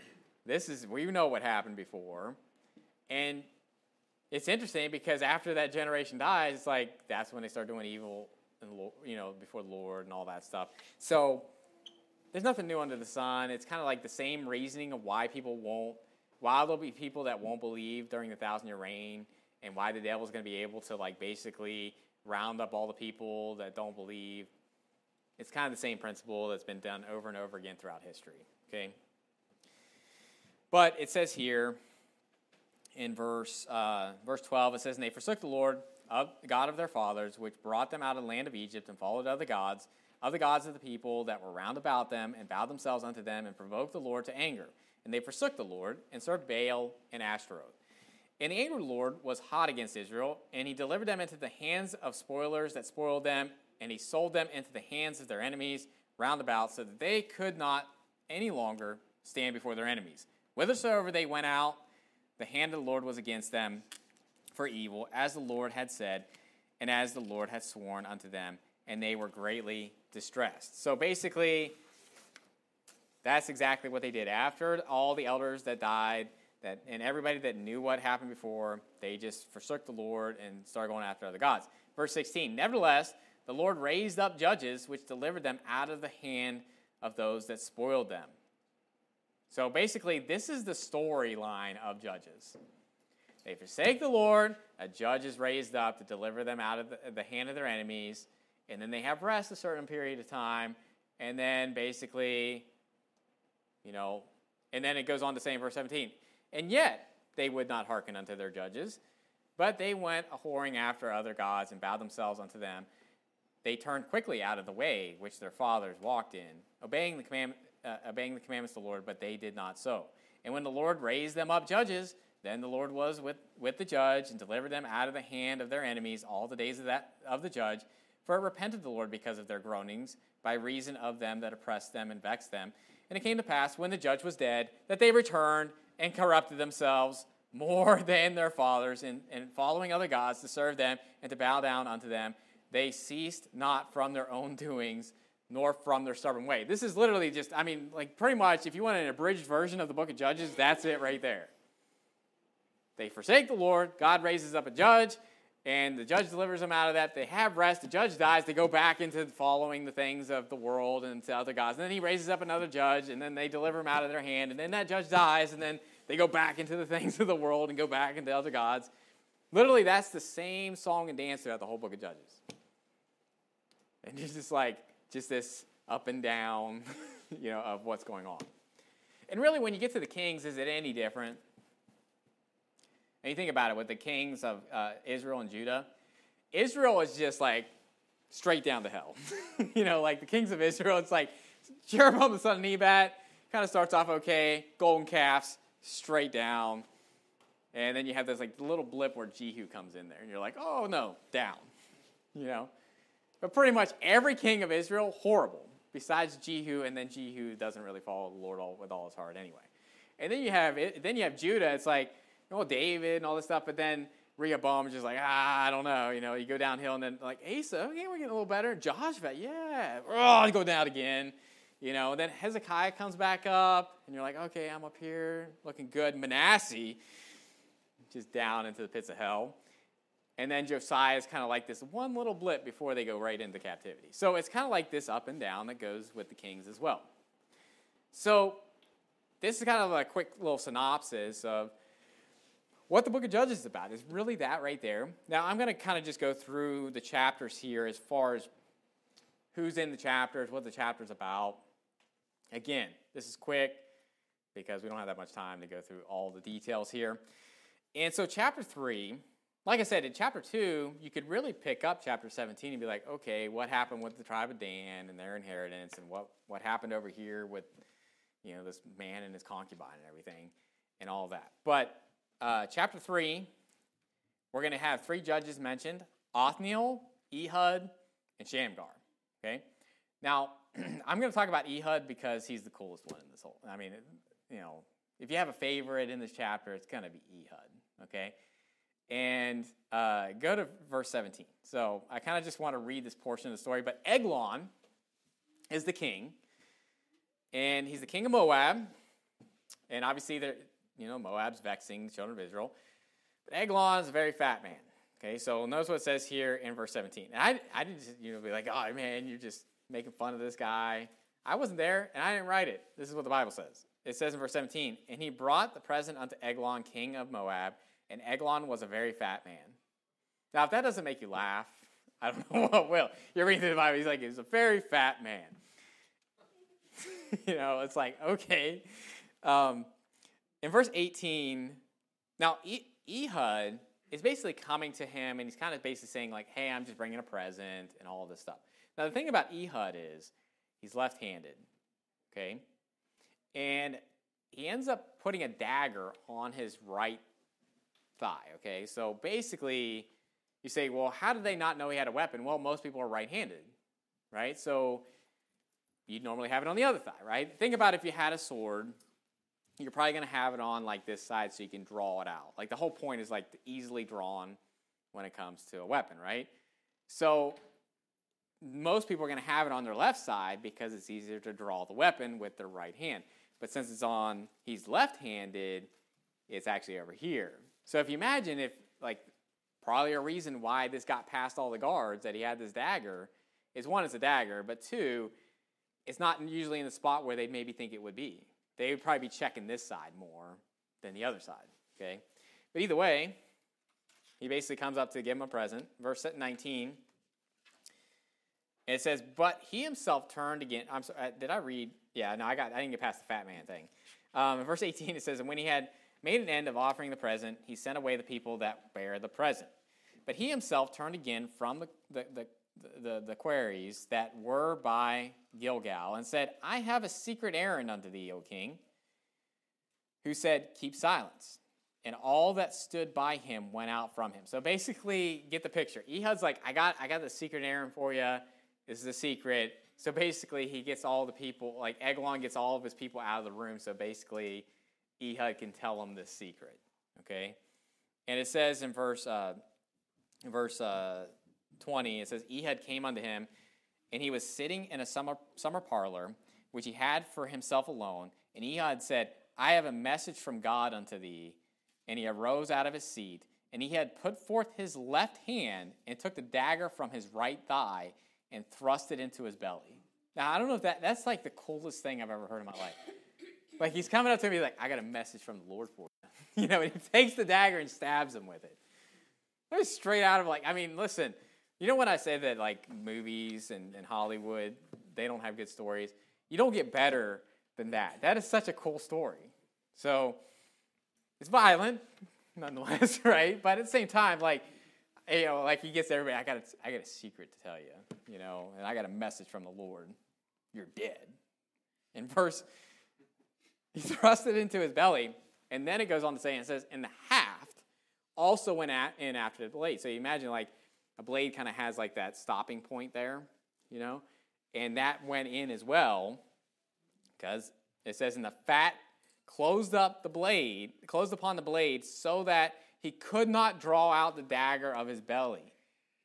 We know what happened before. And it's interesting because after that generation dies, it's like, that's when they start doing evil, before the Lord and all that stuff. So there's nothing new under the sun. It's kind of like the same reasoning of why there'll be people that won't believe during the 1,000-year reign, and why the devil's going to be able to basically round up all the people that don't believe. It's kind of the same principle that's been done over and over again throughout history. Okay, but it says here in verse 12, it says, and they forsook the Lord, God of their fathers, which brought them out of the land of Egypt, and followed other gods of the people that were round about them, and bowed themselves unto them, and provoked the Lord to anger. And they forsook the Lord, and served Baal and Ashtaroth. And the anger of the Lord was hot against Israel, and he delivered them into the hands of spoilers that spoiled them, and he sold them into the hands of their enemies round about, so that they could not any longer stand before their enemies. Whithersoever they went out, the hand of the Lord was against them for evil, as the Lord had said, and as the Lord had sworn unto them, and they were greatly distressed. So basically, that's exactly what they did. After all the elders that died, and everybody that knew what happened before, they just forsook the Lord and started going after other gods. Verse 16, nevertheless, the Lord raised up judges, which delivered them out of the hand of those that spoiled them. So basically, this is the storyline of Judges. They forsake the Lord, a judge is raised up to deliver them out of the hand of their enemies, and then they have rest a certain period of time, and then basically, and then it goes on to say in verse 17, and yet they would not hearken unto their judges, but they went a-whoring after other gods and bowed themselves unto them. They turned quickly out of the way which their fathers walked in, obeying the commandments of the Lord, but they did not so. And when the Lord raised them up judges, then the Lord was with the judge, and delivered them out of the hand of their enemies all the days of the judge. For it repented the Lord because of their groanings, by reason of them that oppressed them and vexed them. And it came to pass, when the judge was dead, that they returned and corrupted themselves more than their fathers, in following other gods to serve them and to bow down unto them. They ceased not from their own doings, nor from their stubborn way. This is literally just, pretty much, if you want an abridged version of the book of Judges, that's it right there. They forsake the Lord, God raises up a judge, And the judge delivers them out of that. They have rest. The judge dies. They go back into following the things of the world and to other gods. And then he raises up another judge, and then they deliver him out of their hand. And then that judge dies, and then they go back into the things of the world and go back into other gods. Literally, that's the same song and dance throughout the whole book of Judges. And it's just this up and down, of what's going on. And really, when you get to the kings, is it any different? And you think about it with the kings of Israel and Judah. Israel is just like straight down to hell. Like the kings of Israel, it's like Jeroboam the son of Nebat kind of starts off okay, golden calves, straight down. And then you have this like little blip where Jehu comes in there. And you're like, oh no, down. But pretty much every king of Israel, horrible. Besides Jehu, and then Jehu doesn't really follow the Lord with all his heart anyway. And then you have Judah, it's like, David and all this stuff, but then Rehoboam is just like, I don't know. You go downhill, and then like Asa, okay, we're getting a little better. Joshua, yeah. Oh, go down again. And then Hezekiah comes back up, and you're like, okay, I'm up here looking good. Manasseh, just down into the pits of hell. And then Josiah is kind of like this one little blip before they go right into captivity. So it's kind of like this up and down that goes with the kings as well. So this is kind of a quick little synopsis of what the book of Judges is about. Is really that right there. Now, I'm going to kind of just go through the chapters here as far as who's in the chapters, what the chapter's about. Again, this is quick because we don't have that much time to go through all the details here. And so chapter 3, like I said, in chapter 2, you could really pick up chapter 17 and be like, okay, what happened with the tribe of Dan and their inheritance, and what happened over here with this man and his concubine and everything and all of that. But chapter 3, we're going to have 3 judges mentioned: Othniel, Ehud, and Shamgar. Okay? Now, I'm going to talk about Ehud because he's the coolest one in this whole. I mean, if you have a favorite in this chapter, it's going to be Ehud. Okay? And go to verse 17. So I kind of just want to read this portion of the story. But Eglon is the king, and he's the king of Moab. And obviously, Moab's vexing the children of Israel. But Eglon is a very fat man. Okay, so notice what it says here in verse 17. And I didn't just, be like, oh, man, you're just making fun of this guy. I wasn't there, and I didn't write it. This is what the Bible says. It says in verse 17, and he brought the present unto Eglon, king of Moab, and Eglon was a very fat man. Now, if that doesn't make you laugh, I don't know what will. You're reading the Bible, he's like, he was a very fat man. It's like, okay. In verse 18, now Ehud is basically coming to him, and he's kind of basically saying like, hey, I'm just bringing a present and all of this stuff. Now, the thing about Ehud is he's left-handed, okay? And he ends up putting a dagger on his right thigh, okay? So basically, you say, well, how did they not know he had a weapon? Well, most people are right-handed, right? So you'd normally have it on the other thigh, right? Think about if you had a sword, you're probably going to have it on like this side so you can draw it out. Like the whole point is like easily drawn when it comes to a weapon, right? So most people are going to have it on their left side because it's easier to draw the weapon with their right hand. But since he's left-handed, it's actually over here. So if you imagine if, like, probably a reason why this got past all the guards, that he had this dagger, is one, it's a dagger, but two, it's not usually in the spot where they'd maybe think it would be. They would probably be checking this side more than the other side, okay? But either way, he basically comes up to give him a present. Verse 19, and it says, but he himself turned again. I'm sorry, did I read? Yeah, no, I didn't get past the fat man thing. In verse 18, it says, and when he had made an end of offering the present, he sent away the people that bear the present. But he himself turned again from the quarries that were by Gilgal and said, I have a secret errand unto thee, O king. Who said, keep silence. And all that stood by him went out from him. So basically, get the picture. Ehud's like, I got the secret errand for you. This is a secret. So basically, he gets all the people, like Eglon gets all of his people out of the room. So basically, Ehud can tell them this secret. Okay? And it says in verse 20, it says, Ehud came unto him, and he was sitting in a summer parlor, which he had for himself alone. And Ehud said, I have a message from God unto thee. And he arose out of his seat, and he had put forth his left hand and took the dagger from his right thigh and thrust it into his belly. Now, I don't know if that's like the coolest thing I've ever heard in my life. Like, he's coming up to me like, I got a message from the Lord for you. You know, and he takes the dagger and stabs him with it. That was straight out of, like, I mean, listen, you know when I say that, like, movies and Hollywood, they don't have good stories? You don't get better than that. That is such a cool story. So, it's violent, nonetheless, right? But at the same time, like, you know, like he gets everybody, I got a secret to tell you, you know, and I got a message from the Lord. You're dead. And verse, he thrust it into his belly, and then it goes on to say, and it says, and the haft also went in after the blade. So you imagine, like, a blade kind of has, like, that stopping point there, you know, and that went in as well, because it says, and the fat closed upon the blade, so that he could not draw out the dagger of his belly.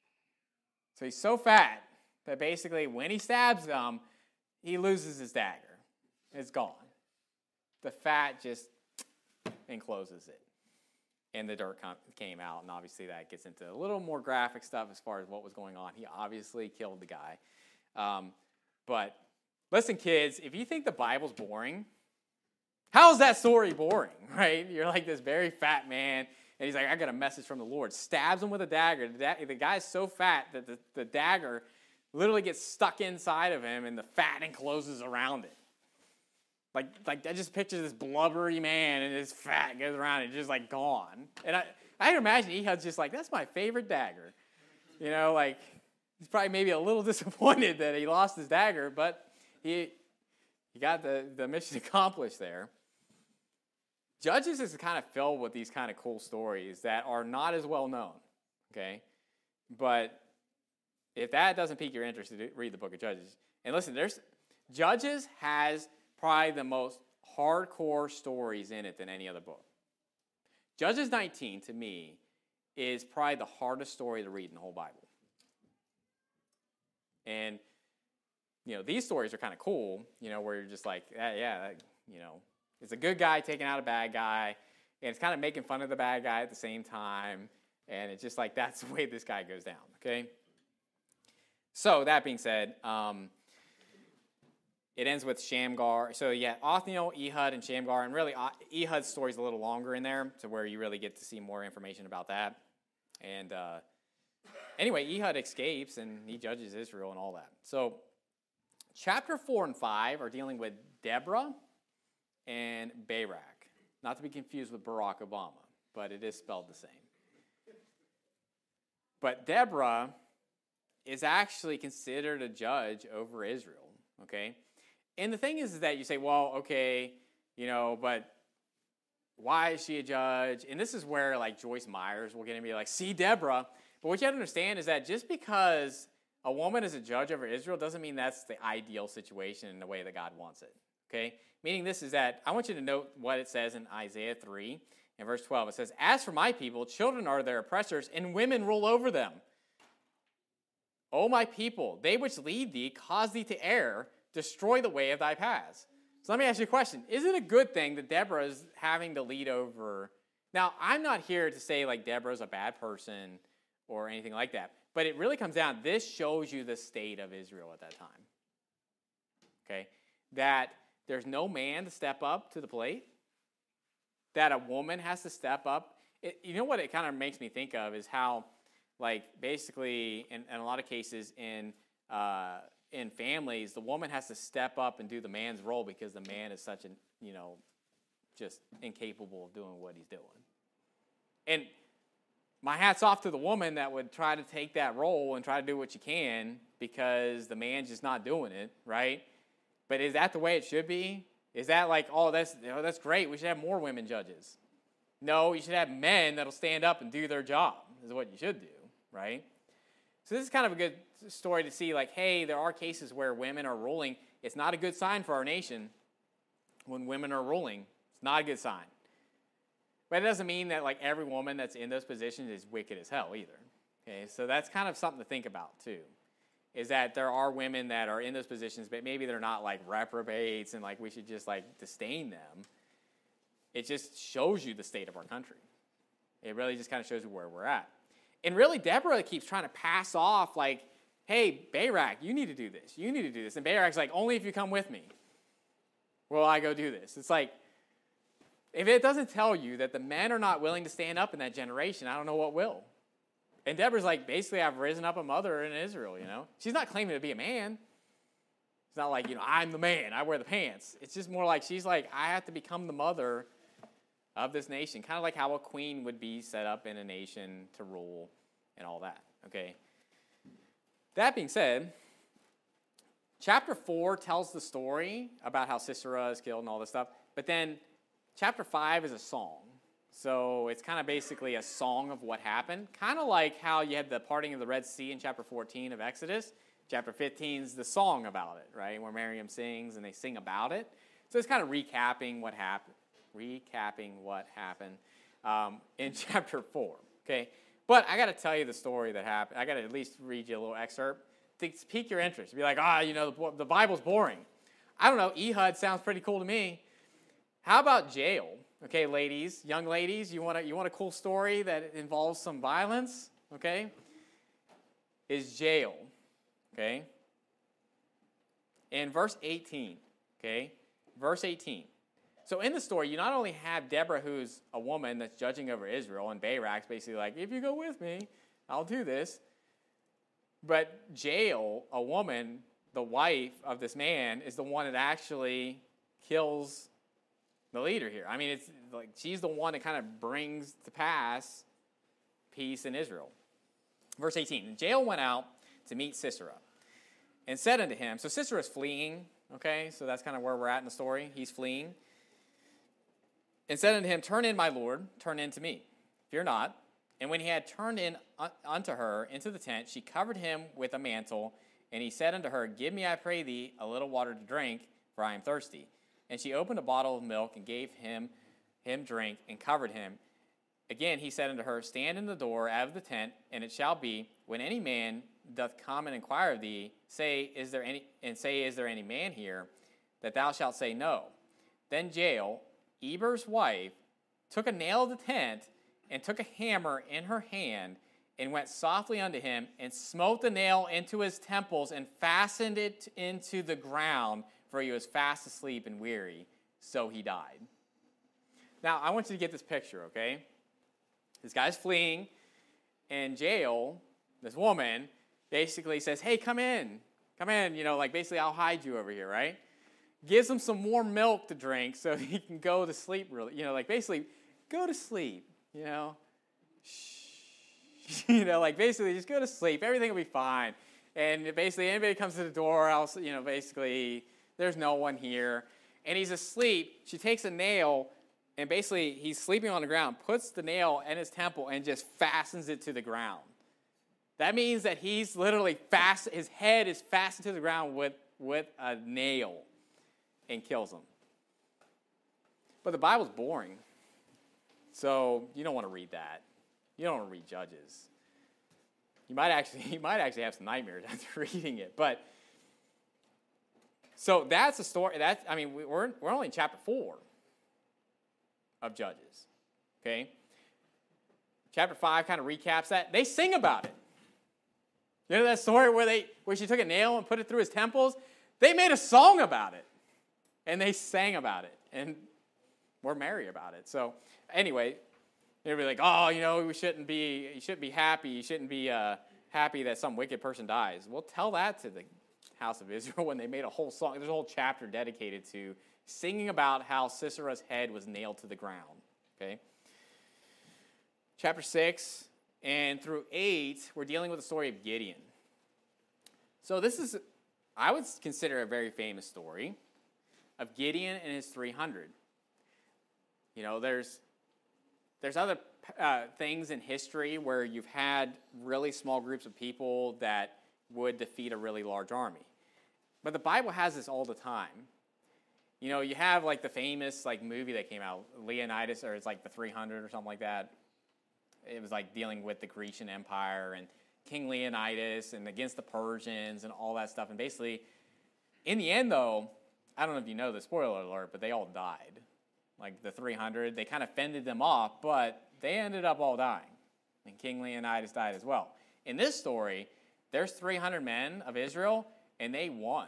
So he's so fat that basically when he stabs them, he loses his dagger. It's gone. The fat just encloses it. And the dirt came out, and obviously that gets into a little more graphic stuff as far as what was going on. He obviously killed the guy. But listen, kids, if you think the Bible's boring, how is that story boring, right? You're like this very fat man, and he's like, I got a message from the Lord. Stabs him with a dagger. The guy's so fat that the dagger literally gets stuck inside of him, and the fat encloses around it. Like I just picture this blubbery man, and his fat goes around, and just like gone. And I imagine Ehud's just like, that's my favorite dagger. You know, like, he's probably maybe a little disappointed that he lost his dagger, but he got the mission accomplished there. Judges is kind of filled with these kind of cool stories that are not as well known, okay? But if that doesn't pique your interest, read the book of Judges. And listen, Judges has probably the most hardcore stories in it than any other book. Judges 19, to me, is probably the hardest story to read in the whole Bible. And, you know, these stories are kind of cool, you know, where you're just like, you know, it's a good guy taking out a bad guy, and it's kind of making fun of the bad guy at the same time, and it's just like, that's the way this guy goes down, okay? So, that being said, it ends with Shamgar. So, yeah, Othniel, Ehud, and Shamgar, and really, Ehud's story's a little longer in there, to where you really get to see more information about that. And anyway, Ehud escapes, and he judges Israel and all that. So, chapter 4 and 5 are dealing with Deborah and Barak. Not to be confused with Barack Obama, but it is spelled the same. But Deborah is actually considered a judge over Israel, okay? And the thing is that you say, well, okay, you know, but why is she a judge? And this is where, like, Joyce Myers will get in and be like, see, Deborah. But what you have to understand is that just because a woman is a judge over Israel doesn't mean that's the ideal situation in the way that God wants it, okay? Meaning this is that I want you to note what it says in Isaiah 3 and verse 12. It says, as for my people, children are their oppressors, and women rule over them. O my people, they which lead thee cause thee to err, destroy the way of thy paths. So let me ask you a question. Is it a good thing that Deborah is having to lead over? Now, I'm not here to say, like, Deborah's a bad person or anything like that. But it really comes down, this shows you the state of Israel at that time. Okay? That there's no man to step up to the plate. That a woman has to step up. You know what it kind of makes me think of is how, like, basically, in a lot of cases in families, the woman has to step up and do the man's role because the man is such an, you know, just incapable of doing what he's doing. And my hat's off to the woman that would try to take that role and try to do what you can because the man's just not doing it, right? But is that the way it should be? Is that like, oh, that's great, we should have more women judges? No, you should have men that'll stand up and do their job, is what you should do, right? So this is kind of a good story to see, like, hey, there are cases where women are ruling. It's not a good sign for our nation when women are ruling. It's not a good sign. But it doesn't mean that, like, every woman that's in those positions is wicked as hell either. Okay, so that's kind of something to think about too, is that there are women that are in those positions, but maybe they're not like reprobates and like we should just like disdain them. It just shows you the state of our country. It really just kind of shows you where we're at. And really, Deborah keeps trying to pass off like, hey, Barak, you need to do this. You need to do this. And Barak's like, only if you come with me will I go do this. It's like, if it doesn't tell you that the men are not willing to stand up in that generation, I don't know what will. And Deborah's like, basically, I've risen up a mother in Israel, you know. She's not claiming to be a man. It's not like, I'm the man, I wear the pants. It's just more like she's like, I have to become the mother of this nation. Kind of like how a queen would be set up in a nation to rule and all that, okay? That being said, chapter 4 tells the story about how Sisera is killed and all this stuff, but then chapter 5 is a song. So it's kind of basically a song of what happened, kind of like how you had the parting of the Red Sea in chapter 14 of Exodus. Chapter 15 is the song about it, right, where Miriam sings and they sing about it. So it's kind of recapping what happened in chapter 4, okay? But I got to tell you the story that happened. I got to at least read you a little excerpt to pique your interest. Be like, the Bible's boring. I don't know, Ehud sounds pretty cool to me. How about Jael? Okay, ladies, young ladies, you want a cool story that involves some violence? Okay, is Jael. Okay, in verse 18. Okay, verse 18. So in the story, you not only have Deborah, who's a woman that's judging over Israel, and Barak's basically like, if you go with me, I'll do this. But Jael, a woman, the wife of this man, is the one that actually kills the leader here. I mean, it's like she's the one that kind of brings to pass peace in Israel. Verse 18, and Jael went out to meet Sisera and said unto him, so Sisera's fleeing, okay, so that's kind of where we're at in the story. He's fleeing. And said unto him, turn in, my lord, turn in to me. Fear not. And when he had turned in unto her into the tent, she covered him with a mantle, and he said unto her, give me, I pray thee, a little water to drink, for I am thirsty. And she opened a bottle of milk and gave him drink and covered him. Again he said unto her, stand in the door out of the tent, and it shall be, when any man doth come and inquire of thee, say, is there any man here, that thou shalt say no. Then Jael, Eber's wife, took a nail of the tent, and took a hammer in her hand, and went softly unto him, and smote the nail into his temples, and fastened it into the ground, for he was fast asleep and weary, so he died. Now, I want you to get this picture, okay? This guy's fleeing, and Jael, this woman, basically says, hey, come in, basically I'll hide you over here, right? Gives him some warm milk to drink so he can go to sleep, really, basically go to sleep, Shh. Basically just go to sleep, everything will be fine. And basically anybody comes to the door, basically there's no one here. And he's asleep. She takes a nail, and basically he's sleeping on the ground, puts the nail in his temple, and just fastens it to the ground. That means that he's literally his head is fastened to the ground with a nail and kills him. But the Bible's boring. So you don't want to read that. You don't want to read Judges. You might actually have some nightmares after reading it. But so that's the story. We're only in chapter 4 of Judges. Okay? Chapter 5 kind of recaps that. They sing about it. You know that story where she took a nail and put it through his temples? They made a song about it. And they sang about it. And we're merry about it. So anyway, they'd be like, you shouldn't be happy. You shouldn't be happy that some wicked person dies. Well, tell that to the house of Israel when they made a whole song. There's a whole chapter dedicated to singing about how Sisera's head was nailed to the ground. Okay? Chapter 6 and through 8, we're dealing with the story of Gideon. So this is, I would consider a very famous story of Gideon and his 300. There's other things in history where you've had really small groups of people that would defeat a really large army. But the Bible has this all the time. You have like the famous movie that came out, Leonidas, or it's like the 300 or something like that. It was like dealing with the Grecian Empire and King Leonidas and against the Persians and all that stuff. And basically, in the end though, I don't know if you know this, spoiler alert, but they all died. like the 300. They kind of fended them off, but they ended up all dying. And King Leonidas died as well. In this story, there's 300 men of Israel, and they won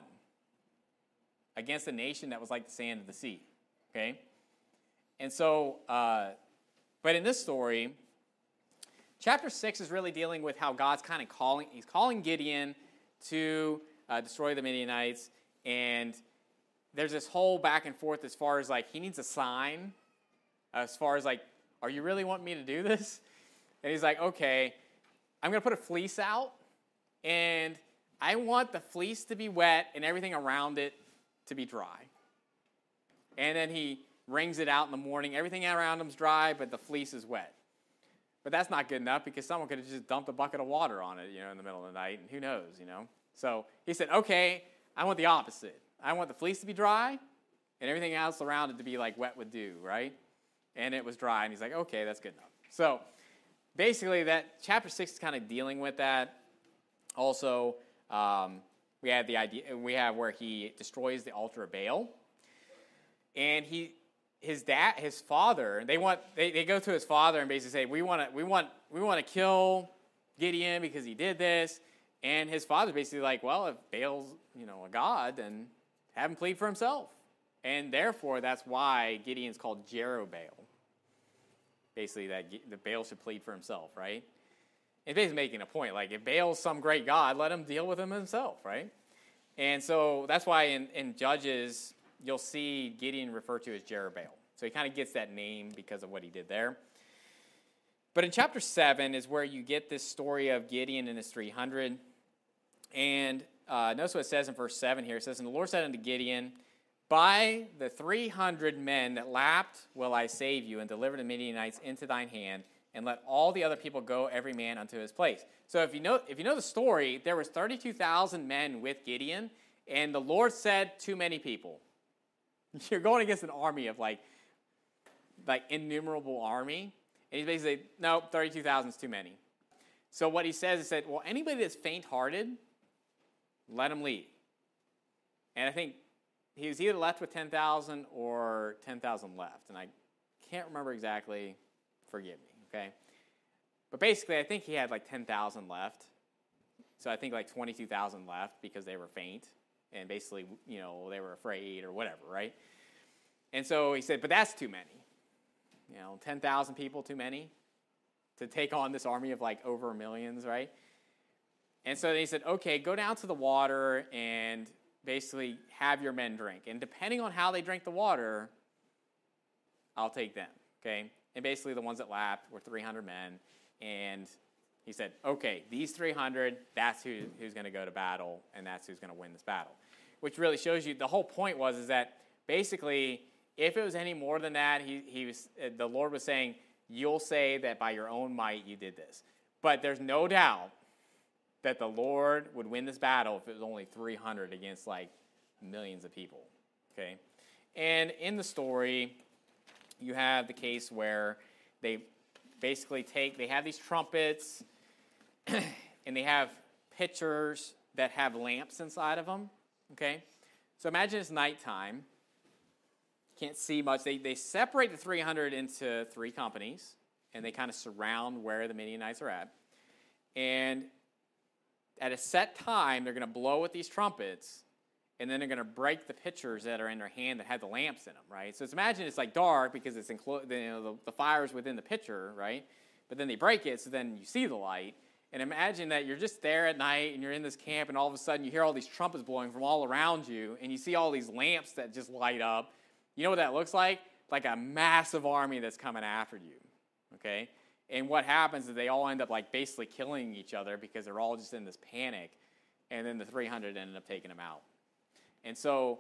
against a nation that was like the sand of the sea. Okay? And so, but in this story, chapter 6 is really dealing with how God's kind of calling Gideon to destroy the Midianites, and there's this whole back and forth as far as like he needs a sign, as far as like, are you really wanting me to do this? And he's like, okay, I'm going to put a fleece out, and I want the fleece to be wet and everything around it to be dry. And then he wrings it out in the morning. Everything around him's dry, but the fleece is wet. But that's not good enough because someone could have just dumped a bucket of water on it, in the middle of the night, and who knows, So he said, okay, I want the opposite. I want the fleece to be dry and everything else around it to be like wet with dew, right? And it was dry, and he's like, okay, that's good enough. So basically, that chapter 6 is kind of dealing with that. Also, we have where he destroys the altar of Baal, and his father. They go to his father and basically say, we want to kill Gideon because he did this, and his father's basically like, well, if Baal's a god, then have him plead for himself, and therefore that's why Gideon's called Jerubbaal. Basically, that the Baal should plead for himself, right? It's basically making a point, like if Baal's some great god, let him deal with him himself, right? And so that's why in Judges, you'll see Gideon referred to as Jerubbaal. So he kind of gets that name because of what he did there. But in chapter 7 is where you get this story of Gideon and his 300. And notice what it says in verse 7 here. It says, and the Lord said unto Gideon, by the 300 men that lapped will I save you and deliver the Midianites into thine hand, and let all the other people go every man unto his place. So if you know the story, there was 32,000 men with Gideon, and the Lord said, too many people. You're going against an army of like innumerable army. And he's basically, no, 32,000 is too many. So what he says is that, well, anybody that's faint-hearted, let him leave. And I think he was either left with 10,000 or 10,000 left. And I can't remember exactly. Forgive me, okay? But basically, I think he had like 10,000 left. So I think like 22,000 left because they were faint. And basically, they were afraid or whatever, right? And so he said, but that's too many. 10,000 people, too many to take on this army of like over millions, right? And so he said, okay, go down to the water and basically have your men drink. And depending on how they drink the water, I'll take them, okay? And basically the ones that lapped were 300 men. And he said, okay, these 300, that's who's going to go to battle, and that's who's going to win this battle. Which really shows you, the whole point is that basically, if it was any more than that, the Lord was saying, you'll say that by your own might you did this. But there's no doubt that the Lord would win this battle if it was only 300 against like millions of people, okay? And in the story, you have the case where they basically they have these trumpets, and they have pitchers that have lamps inside of them, okay? So imagine it's nighttime. Can't see much. They separate the 300 into 3 companies, and they kind of surround where the Midianites are at. And at a set time, they're going to blow with these trumpets, and then they're going to break the pitchers that are in their hand that have the lamps in them, right? So imagine it's like dark because it's the fire's within the pitcher, right? But then they break it, so then you see the light. And imagine that you're just there at night, and you're in this camp, and all of a sudden you hear all these trumpets blowing from all around you, and you see all these lamps that just light up. You know what that looks like? Like a massive army that's coming after you, okay? And what happens is they all end up like basically killing each other because they're all just in this panic, and then the 300 ended up taking them out. And so,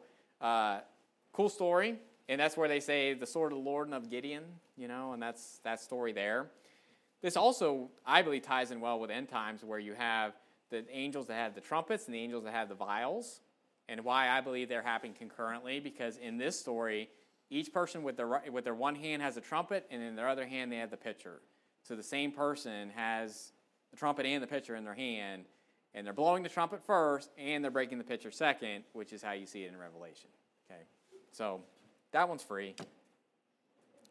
cool story, and that's where they say the sword of the Lord and of Gideon, and that's that story there. This also, I believe, ties in well with end times where you have the angels that have the trumpets and the angels that have the vials. And why I believe they're happening concurrently, because in this story, each person with their one hand has a trumpet, and in their other hand they have the pitcher. So the same person has the trumpet and the pitcher in their hand, and they're blowing the trumpet first, and they're breaking the pitcher second, which is how you see it in Revelation. Okay, so that one's free.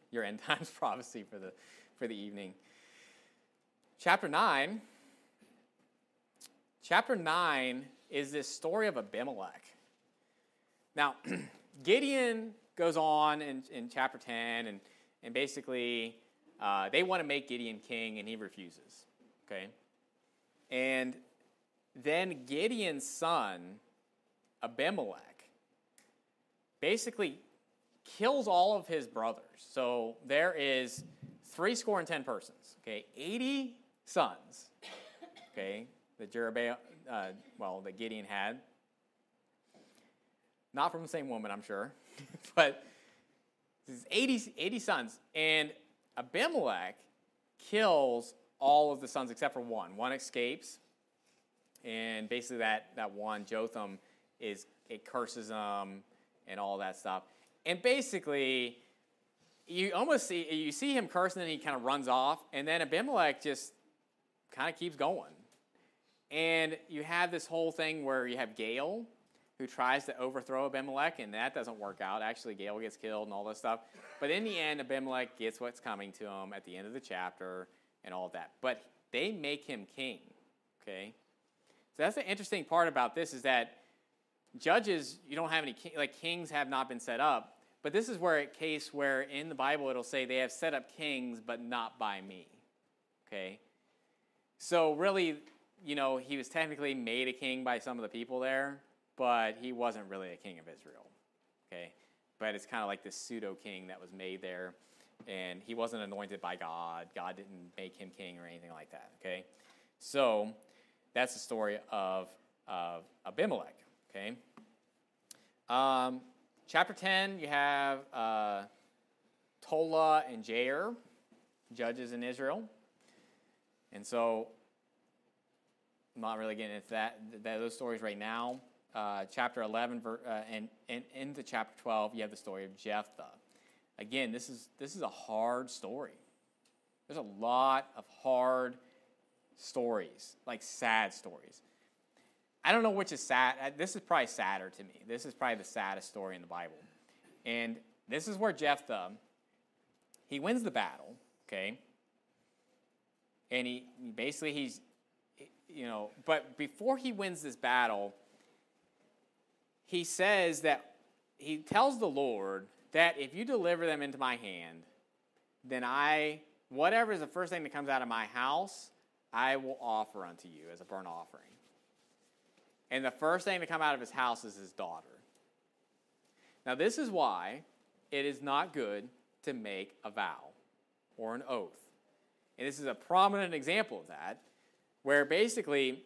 your end times prophecy for the evening. Chapter 9 is this story of Abimelech. Now, Gideon goes on in chapter 10, and basically they want to make Gideon king, and he refuses. Okay? And then Gideon's son, Abimelech, basically kills all of his brothers. So there is 70 persons, okay, 80 sons, okay, that that Gideon had. Not from the same woman, I'm sure, but there's 80 sons, and Abimelech kills all of the sons except for one. One escapes, and basically that one, Jotham, it curses him and all that stuff. And basically, you see him cursing, and he kind of runs off, and then Abimelech just kind of keeps going. And you have this whole thing where you have Gael, who tries to overthrow Abimelech, and that doesn't work out. Actually, Gael gets killed and all this stuff. But in the end, Abimelech gets what's coming to him at the end of the chapter and all of that. But they make him king, okay? So that's the interesting part about this, is that judges, you don't have any, kings have not been set up. But this is where in the Bible it'll say they have set up kings, but not by me, okay? So really, he was technically made a king by some of the people there, but he wasn't really a king of Israel, okay? But it's kind of like this pseudo-king that was made there, and he wasn't anointed by God. God didn't make him king or anything like that, okay? So that's the story of Abimelech, okay? Chapter 10, you have Tola and Jair, judges in Israel. And so I'm not really getting into those stories right now. Chapter 11 and into chapter 12, you have the story of Jephthah. Again, this is a hard story. There's a lot of hard stories, like sad stories. I don't know which is sad. This is probably sadder to me. This is probably the saddest story in the Bible. And this is where Jephthah, he wins the battle, okay? And he's but before he wins this battle, he says that he tells the Lord that if you deliver them into my hand, then whatever is the first thing that comes out of my house, I will offer unto you as a burnt offering. And the first thing to come out of his house is his daughter. Now, this is why it is not good to make a vow or an oath. And this is a prominent example of that, where basically,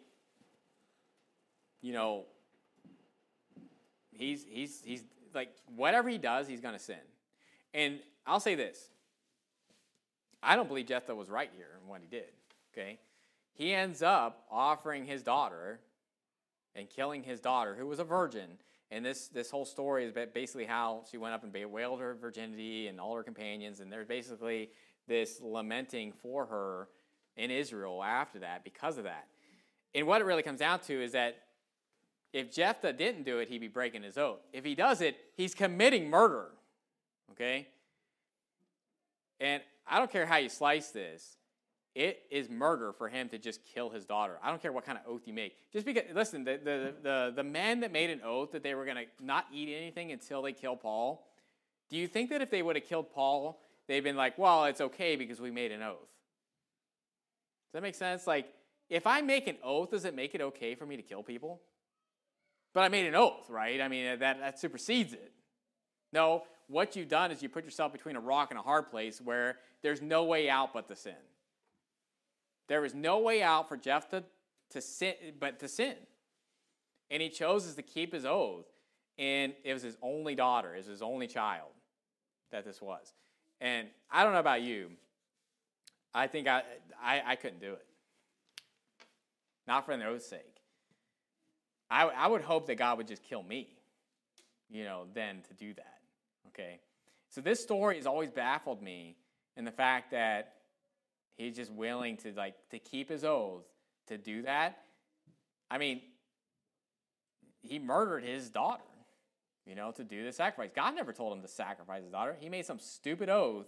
he's like, whatever he does, he's going to sin. And I'll say this. I don't believe Jephthah was right here in what he did, okay? He ends up offering his daughter and killing his daughter, who was a virgin. And this whole story is basically how she went up and bewailed her virginity and all her companions. And there's basically this lamenting for her in Israel after that because of that. And what it really comes down to is that if Jephthah didn't do it, he'd be breaking his oath. If he does it, he's committing murder, okay? And I don't care how you slice this. It is murder for him to just kill his daughter. I don't care what kind of oath you make. Just because, listen, the men that made an oath that they were going to not eat anything until they kill Paul, do you think that if they would have killed Paul, they'd been like, well, it's okay because we made an oath? Does that make sense? Like, if I make an oath, does it make it okay for me to kill people? But I made an oath, right? I mean, that supersedes it. No, what you've done is you put yourself between a rock and a hard place where there's no way out but to sin. There is no way out for Jephthah to sin, but to sin. And he chose to keep his oath. And it was his only daughter, it was his only child that this was. And I don't know about you. I think I couldn't do it. Not for an oath's sake. I would hope that God would just kill me, then to do that. Okay? So this story has always baffled me in the fact that he's just willing to keep his oath to do that. I mean, he murdered his daughter, to do the sacrifice. God never told him to sacrifice his daughter. He made some stupid oath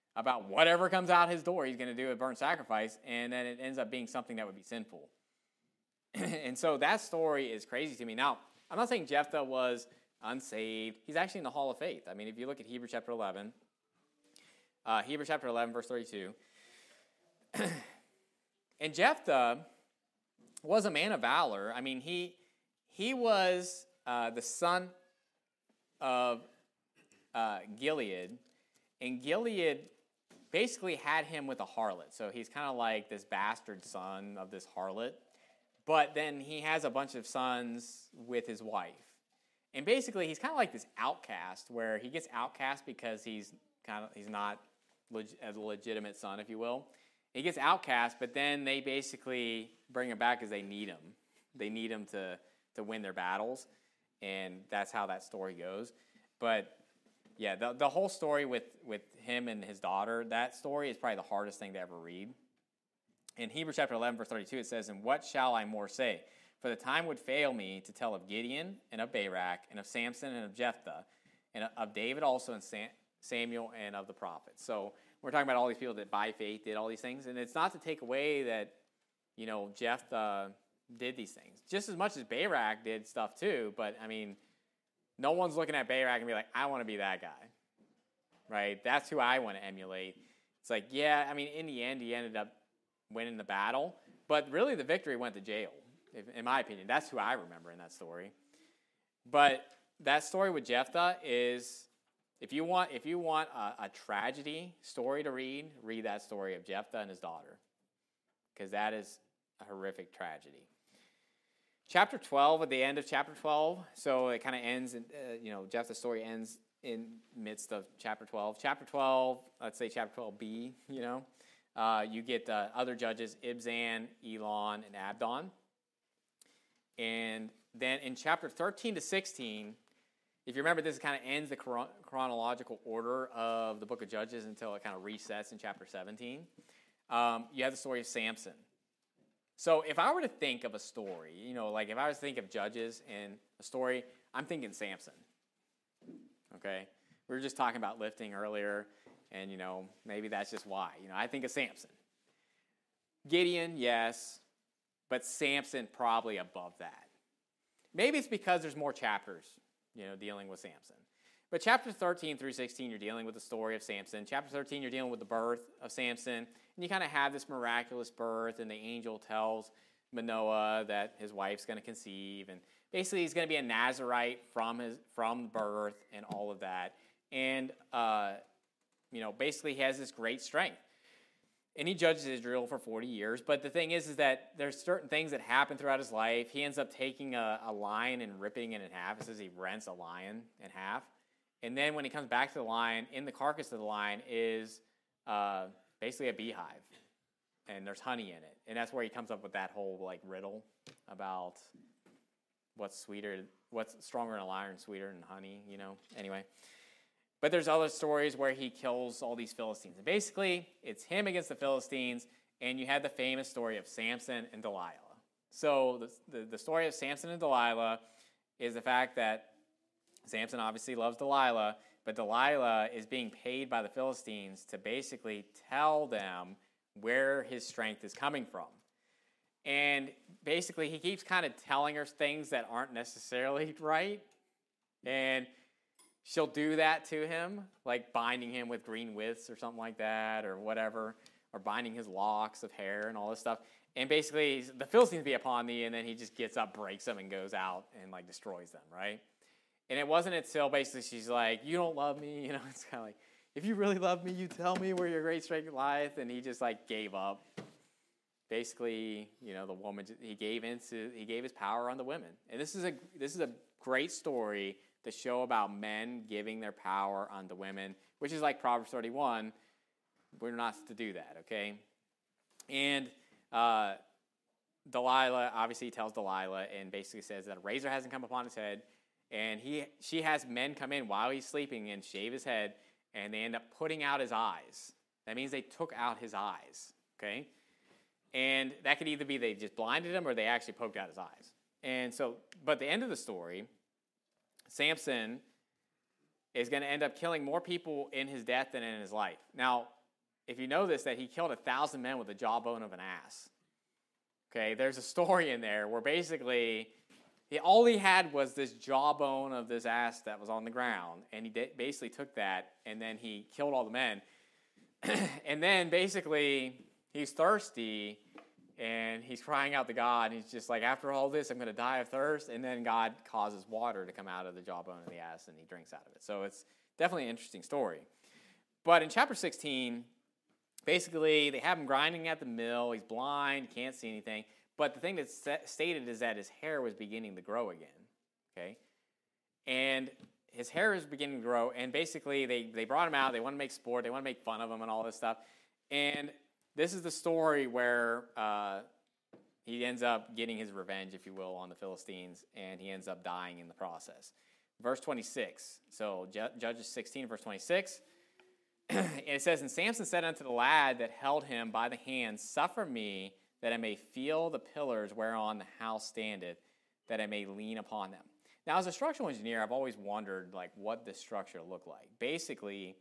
about whatever comes out his door, he's going to do a burnt sacrifice, and then it ends up being something that would be sinful. And so that story is crazy to me. Now, I'm not saying Jephthah was unsaved. He's actually in the Hall of Faith. I mean, if you look at Hebrews chapter 11, verse 32, and Jephthah was a man of valor. I mean, he was the son of Gilead, and Gilead basically had him with a harlot. So he's kind of like this bastard son of this harlot, but then he has a bunch of sons with his wife. And basically, he's kind of like this outcast, where he gets outcast because he's not a legitimate son, if you will. He gets outcast, but then they basically bring him back because they need him. They need him to win their battles, and that's how that story goes. But yeah, the whole story with him and his daughter, that story is probably the hardest thing to ever read. In Hebrews chapter 11, verse 32, it says, "And what shall I more say? For the time would fail me to tell of Gideon and of Barak and of Samson and of Jephthah and of David also and Samuel and of the prophets." So we're talking about all these people that by faith did all these things. And it's not to take away that, Jephthah did these things. Just as much as Barak did stuff too. But, I mean, no one's looking at Barak and be like, I want to be that guy. Right? That's who I want to emulate. It's like, yeah, I mean, in the end, he ended up winning the battle. But really the victory went to jail, in my opinion. That's who I remember in that story. But that story with Jephthah is... If you want a tragedy story to read that story of Jephthah and his daughter, because that is a horrific tragedy. Chapter 12, at the end of chapter 12, so it kind of ends, Jephthah's story ends in midst of chapter 12. Chapter 12, let's say chapter 12b, you get other judges, Ibzan, Elon, and Abdon. And then in chapter 13 to 16, if you remember, this kind of ends the chronological order of the book of Judges until it kind of resets in chapter 17. You have the story of Samson. So if I were to think of a story, like if I was to think of Judges and a story, I'm thinking Samson. Okay? We were just talking about lifting earlier, and, maybe that's just why. I think of Samson. Gideon, yes, but Samson probably above that. Maybe it's because there's more chapters dealing with Samson. But chapter 13 through 16, you're dealing with the story of Samson. Chapter 13, you're dealing with the birth of Samson. And you kind of have this miraculous birth, and the angel tells Manoah that his wife's going to conceive. And basically, he's going to be a Nazirite from birth and all of that. And, basically, he has this great strength. And he judges Israel for 40 years. But the thing is that there's certain things that happen throughout his life. He ends up taking a lion and ripping it in half. It says he rents a lion in half. And then when he comes back to the lion, in the carcass of the lion is basically a beehive. And there's honey in it. And that's where he comes up with that whole riddle about what's stronger than a lion and sweeter than honey, Anyway. But there's other stories where he kills all these Philistines. And basically, it's him against the Philistines, and you have the famous story of Samson and Delilah. So the story of Samson and Delilah is the fact that Samson obviously loves Delilah, but Delilah is being paid by the Philistines to basically tell them where his strength is coming from. And basically, he keeps kind of telling her things that aren't necessarily right. And she'll do that to him, like binding him with green withs or something like that, or whatever, or binding his locks of hair and all this stuff. And basically, the Philistines be upon thee, and then he just gets up, breaks them, and goes out and destroys them, right? And it wasn't until basically she's like, "You don't love me," It's kind of like, "If you really love me, you tell me where your great strength lieth." And he just gave up. Basically, the woman, he gave his power on the women. And this is a great story to show about men giving their power onto women, which is like Proverbs 31. We're not to do that, okay? And Delilah, obviously tells Delilah and basically says that a razor hasn't come upon his head, and she has men come in while he's sleeping and shave his head, and they end up putting out his eyes. That means they took out his eyes, okay? And that could either be they just blinded him or they actually poked out his eyes. And so, but the end of the story, Samson is going to end up killing more people in his death than in his life. Now, if you know this, that he killed 1,000 men with the jawbone of an ass. Okay, there's a story in there where basically all he had was this jawbone of this ass that was on the ground, and he basically took that, and then he killed all the men. And then basically he's thirsty, and he's crying out to God, and he's just like, after all this, I'm going to die of thirst. And then God causes water to come out of the jawbone of the ass, and he drinks out of it. So it's definitely an interesting story. But in chapter 16, basically, they have him grinding at the mill. He's blind, can't see anything. But the thing that's stated is that his hair was beginning to grow again. Okay? And his hair is beginning to grow. And basically, they brought him out. They want to make sport. They want to make fun of him and all this stuff. And this is the story where he ends up getting his revenge, if you will, on the Philistines. And he ends up dying in the process. Verse 26. So Judges 16, verse 26. And it says, and Samson said unto the lad that held him by the hand, suffer me that I may feel the pillars whereon the house standeth, that I may lean upon them. Now, as a structural engineer, I've always wondered, like, what this structure looked like. Basically,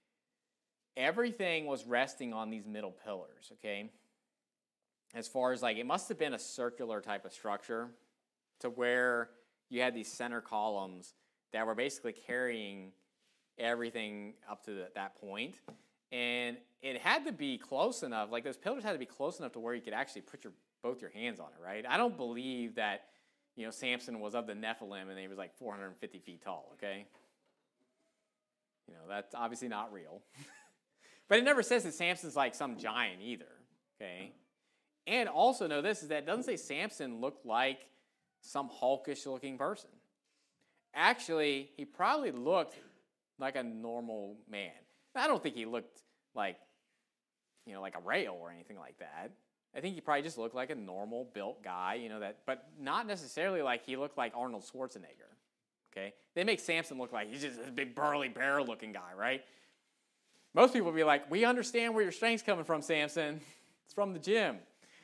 everything was resting on these middle pillars, okay? As far as, like, it must have been a circular type of structure to where you had these center columns that were basically carrying everything up to that point. And it had to be close enough, like those pillars had to be close enough to where you could actually put both your hands on it, right? I don't believe that, Samson was of the Nephilim and he was like 450 feet tall, okay? That's obviously not real. But it never says that Samson's like some giant either, okay? And also know this, is that it doesn't say Samson looked like some hulkish looking person. Actually, he probably looked like a normal man. I don't think he looked like, like a rail or anything like that. I think he probably just looked like a normal built guy, but not necessarily like he looked like Arnold Schwarzenegger, okay? They make Samson look like he's just a big burly bear looking guy, right? Most people would be like, we understand where your strength's coming from, Samson. It's from the gym.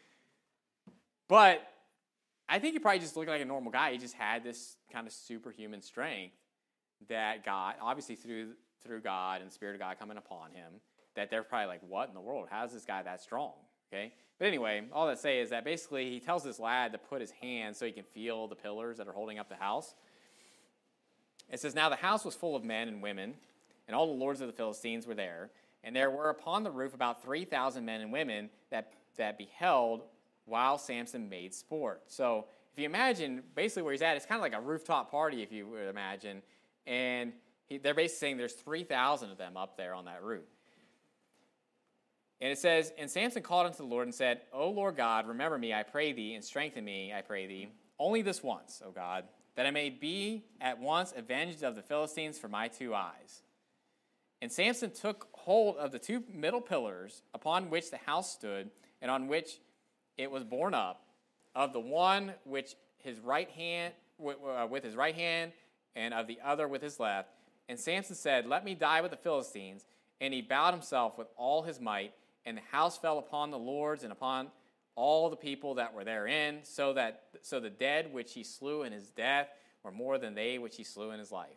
But I think he probably just looked like a normal guy. He just had this kind of superhuman strength that God, obviously through God and the Spirit of God coming upon him, that they're probably like, what in the world? How is this guy that strong? Okay? But anyway, all that say is that basically he tells this lad to put his hand so he can feel the pillars that are holding up the house. It says, now the house was full of men and women, and all the lords of the Philistines were there. And there were upon the roof about 3,000 men and women that beheld while Samson made sport. So if you imagine basically where he's at, it's kind of like a rooftop party, if you would imagine. And they're basically saying there's 3,000 of them up there on that roof. And it says, and Samson called unto the Lord and said, O Lord God, remember me, I pray thee, and strengthen me, I pray thee, only this once, O God, that I may be at once avenged of the Philistines for my 2 eyes. And Samson took hold of the 2 middle pillars upon which the house stood, and on which it was borne up, of the one which his right hand with his right hand, and of the other with his left. And Samson said, let me die with the Philistines. And he bowed himself with all his might, and the house fell upon the lords and upon all the people that were therein, so the dead which he slew in his death were more than they which he slew in his life.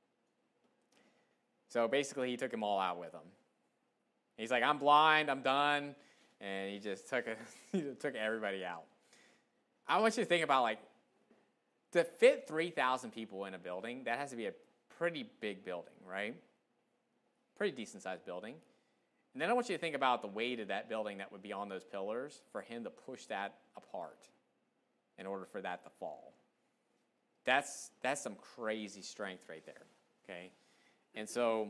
So basically, he took them all out with him. He's like, I'm blind, I'm done, and he just took everybody out. I want you to think about, like, to fit 3,000 people in a building, that has to be a pretty big building, right? Pretty decent-sized building. And then I want you to think about the weight of that building that would be on those pillars for him to push that apart in order for that to fall. That's some crazy strength right there, okay? And so,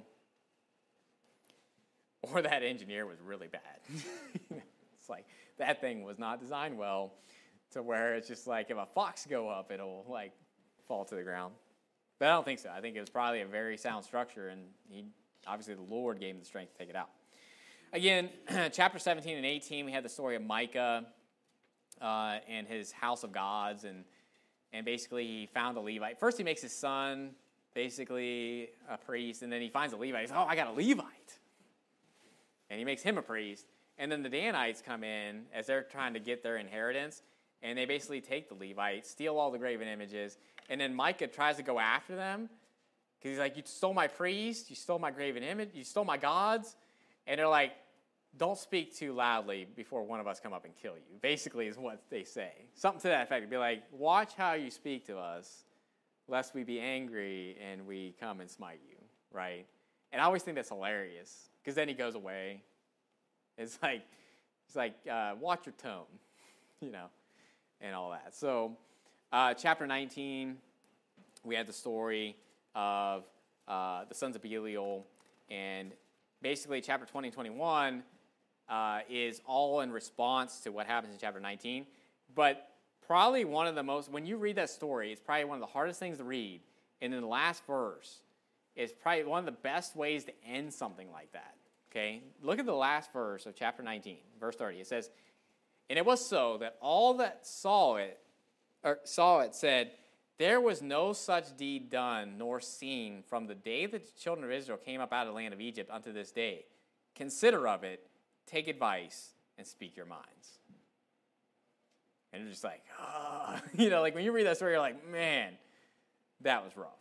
or that engineer was really bad. It's like, that thing was not designed well to where it's just like, if a fox go up, it'll, like, fall to the ground. But I don't think so. I think it was probably a very sound structure, and obviously the Lord gave him the strength to take it out. Again, chapter 17 and 18, we had the story of Micah and his house of gods, and basically he found a Levite. First he makes his son basically a priest, and then he finds a Levite. He's, I got a Levite. And he makes him a priest. And then the Danites come in as they're trying to get their inheritance, and they basically take the Levite, steal all the graven images, and then Micah tries to go after them because he's like, you stole my priest, you stole my graven image, you stole my gods. And they're like, don't speak too loudly before one of us come up and kill you, basically is what they say. Something to that effect. It'd be like, watch how you speak to us, lest we be angry and we come and smite you, right? And I always think that's hilarious, because then he goes away. It's like, watch your tone, and all that. So, chapter 19, we had the story of the sons of Belial, and basically chapter 20 and 21 is all in response to what happens in chapter 19. But probably one of the most, when you read that story, it's probably one of the hardest things to read. And then the last verse is probably one of the best ways to end something like that. Okay? Look at the last verse of chapter 19, verse 30. It says, "And it was so that all that saw it said, there was no such deed done nor seen from the day that the children of Israel came up out of the land of Egypt unto this day. Consider of it, take advice, and speak your minds." And you're just like, like when you read that story, you're like, man, that was rough.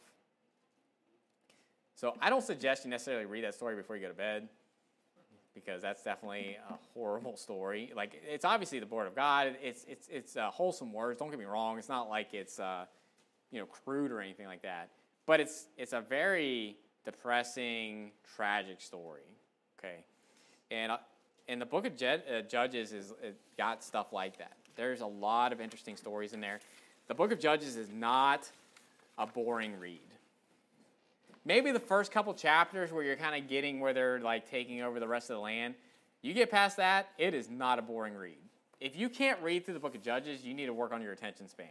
So I don't suggest you necessarily read that story before you go to bed, because that's definitely a horrible story. Like, it's obviously the Word of God. It's wholesome words. Don't get me wrong. It's not like it's crude or anything like that. But it's a very depressing, tragic story. Okay, and the book of Judges it got stuff like that. There's a lot of interesting stories in there. The book of Judges is not a boring read. Maybe the first couple chapters where you're kind of getting where they're like taking over the rest of the land, you get past that, it is not a boring read. If you can't read through the book of Judges, you need to work on your attention span.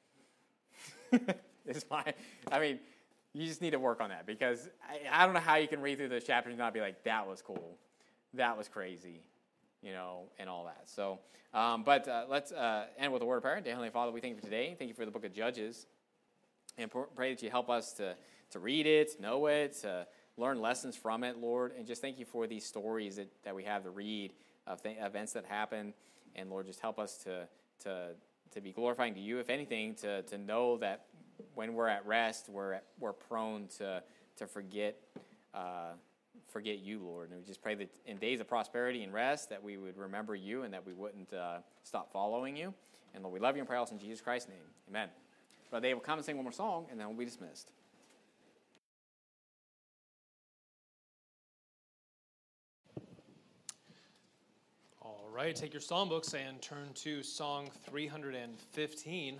You just need to work on that, because I don't know how you can read through those chapters and not be like, that was cool, that was crazy, and all that. So, let's end with a word of prayer. Dear Heavenly Father, we thank you for today. Thank you for the book of Judges, and pray that you help us to read it, know it, to learn lessons from it, Lord, and just thank you for these stories that we have to read of events that happen, and Lord, just help us to be glorifying to you, if anything, to know that when we're at rest, we're prone to forget you, Lord. And we just pray that in days of prosperity and rest, that we would remember you and that we wouldn't stop following you. And Lord, we love you and pray also in Jesus Christ's name. Amen. Brother Dave will come and sing one more song, and then we'll be dismissed. All right, take your songbooks and turn to Song 315.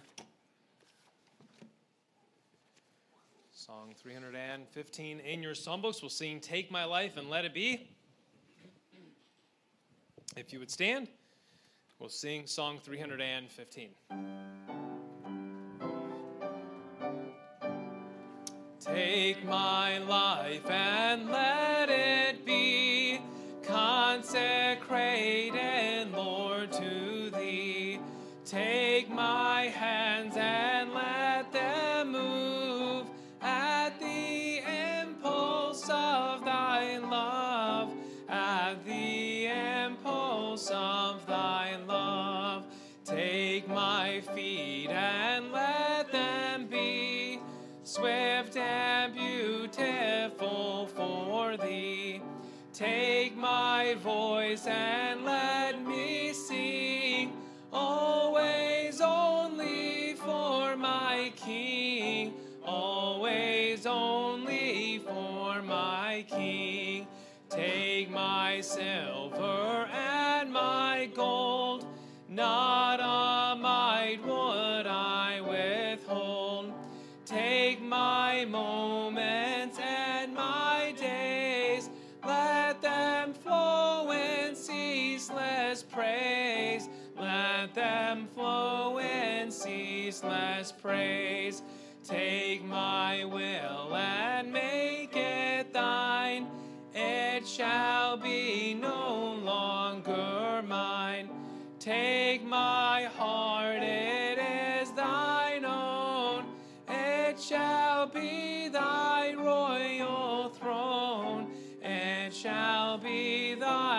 Song 315 in your songbooks. We'll sing "Take My Life and Let It Be." If you would stand, we'll sing Song 315. Take my life and let it be consecrated, Lord, to thee. Take my hands and let them move at the impulse of thy love, at the impulse of thy love. Take my feet and let them be swift and beautiful for thee. Take my voice and let me sing, always only for my King, always only for my King. Take my silver and my gold, not a mite would I withhold. Take my moments and my days, let them flow in ceaseless praise. Let them flow in ceaseless praise. Take my will and make it thine. It shall be no longer mine. Take my heart, it is thine own. It shall be thy royal throne. It shall be thy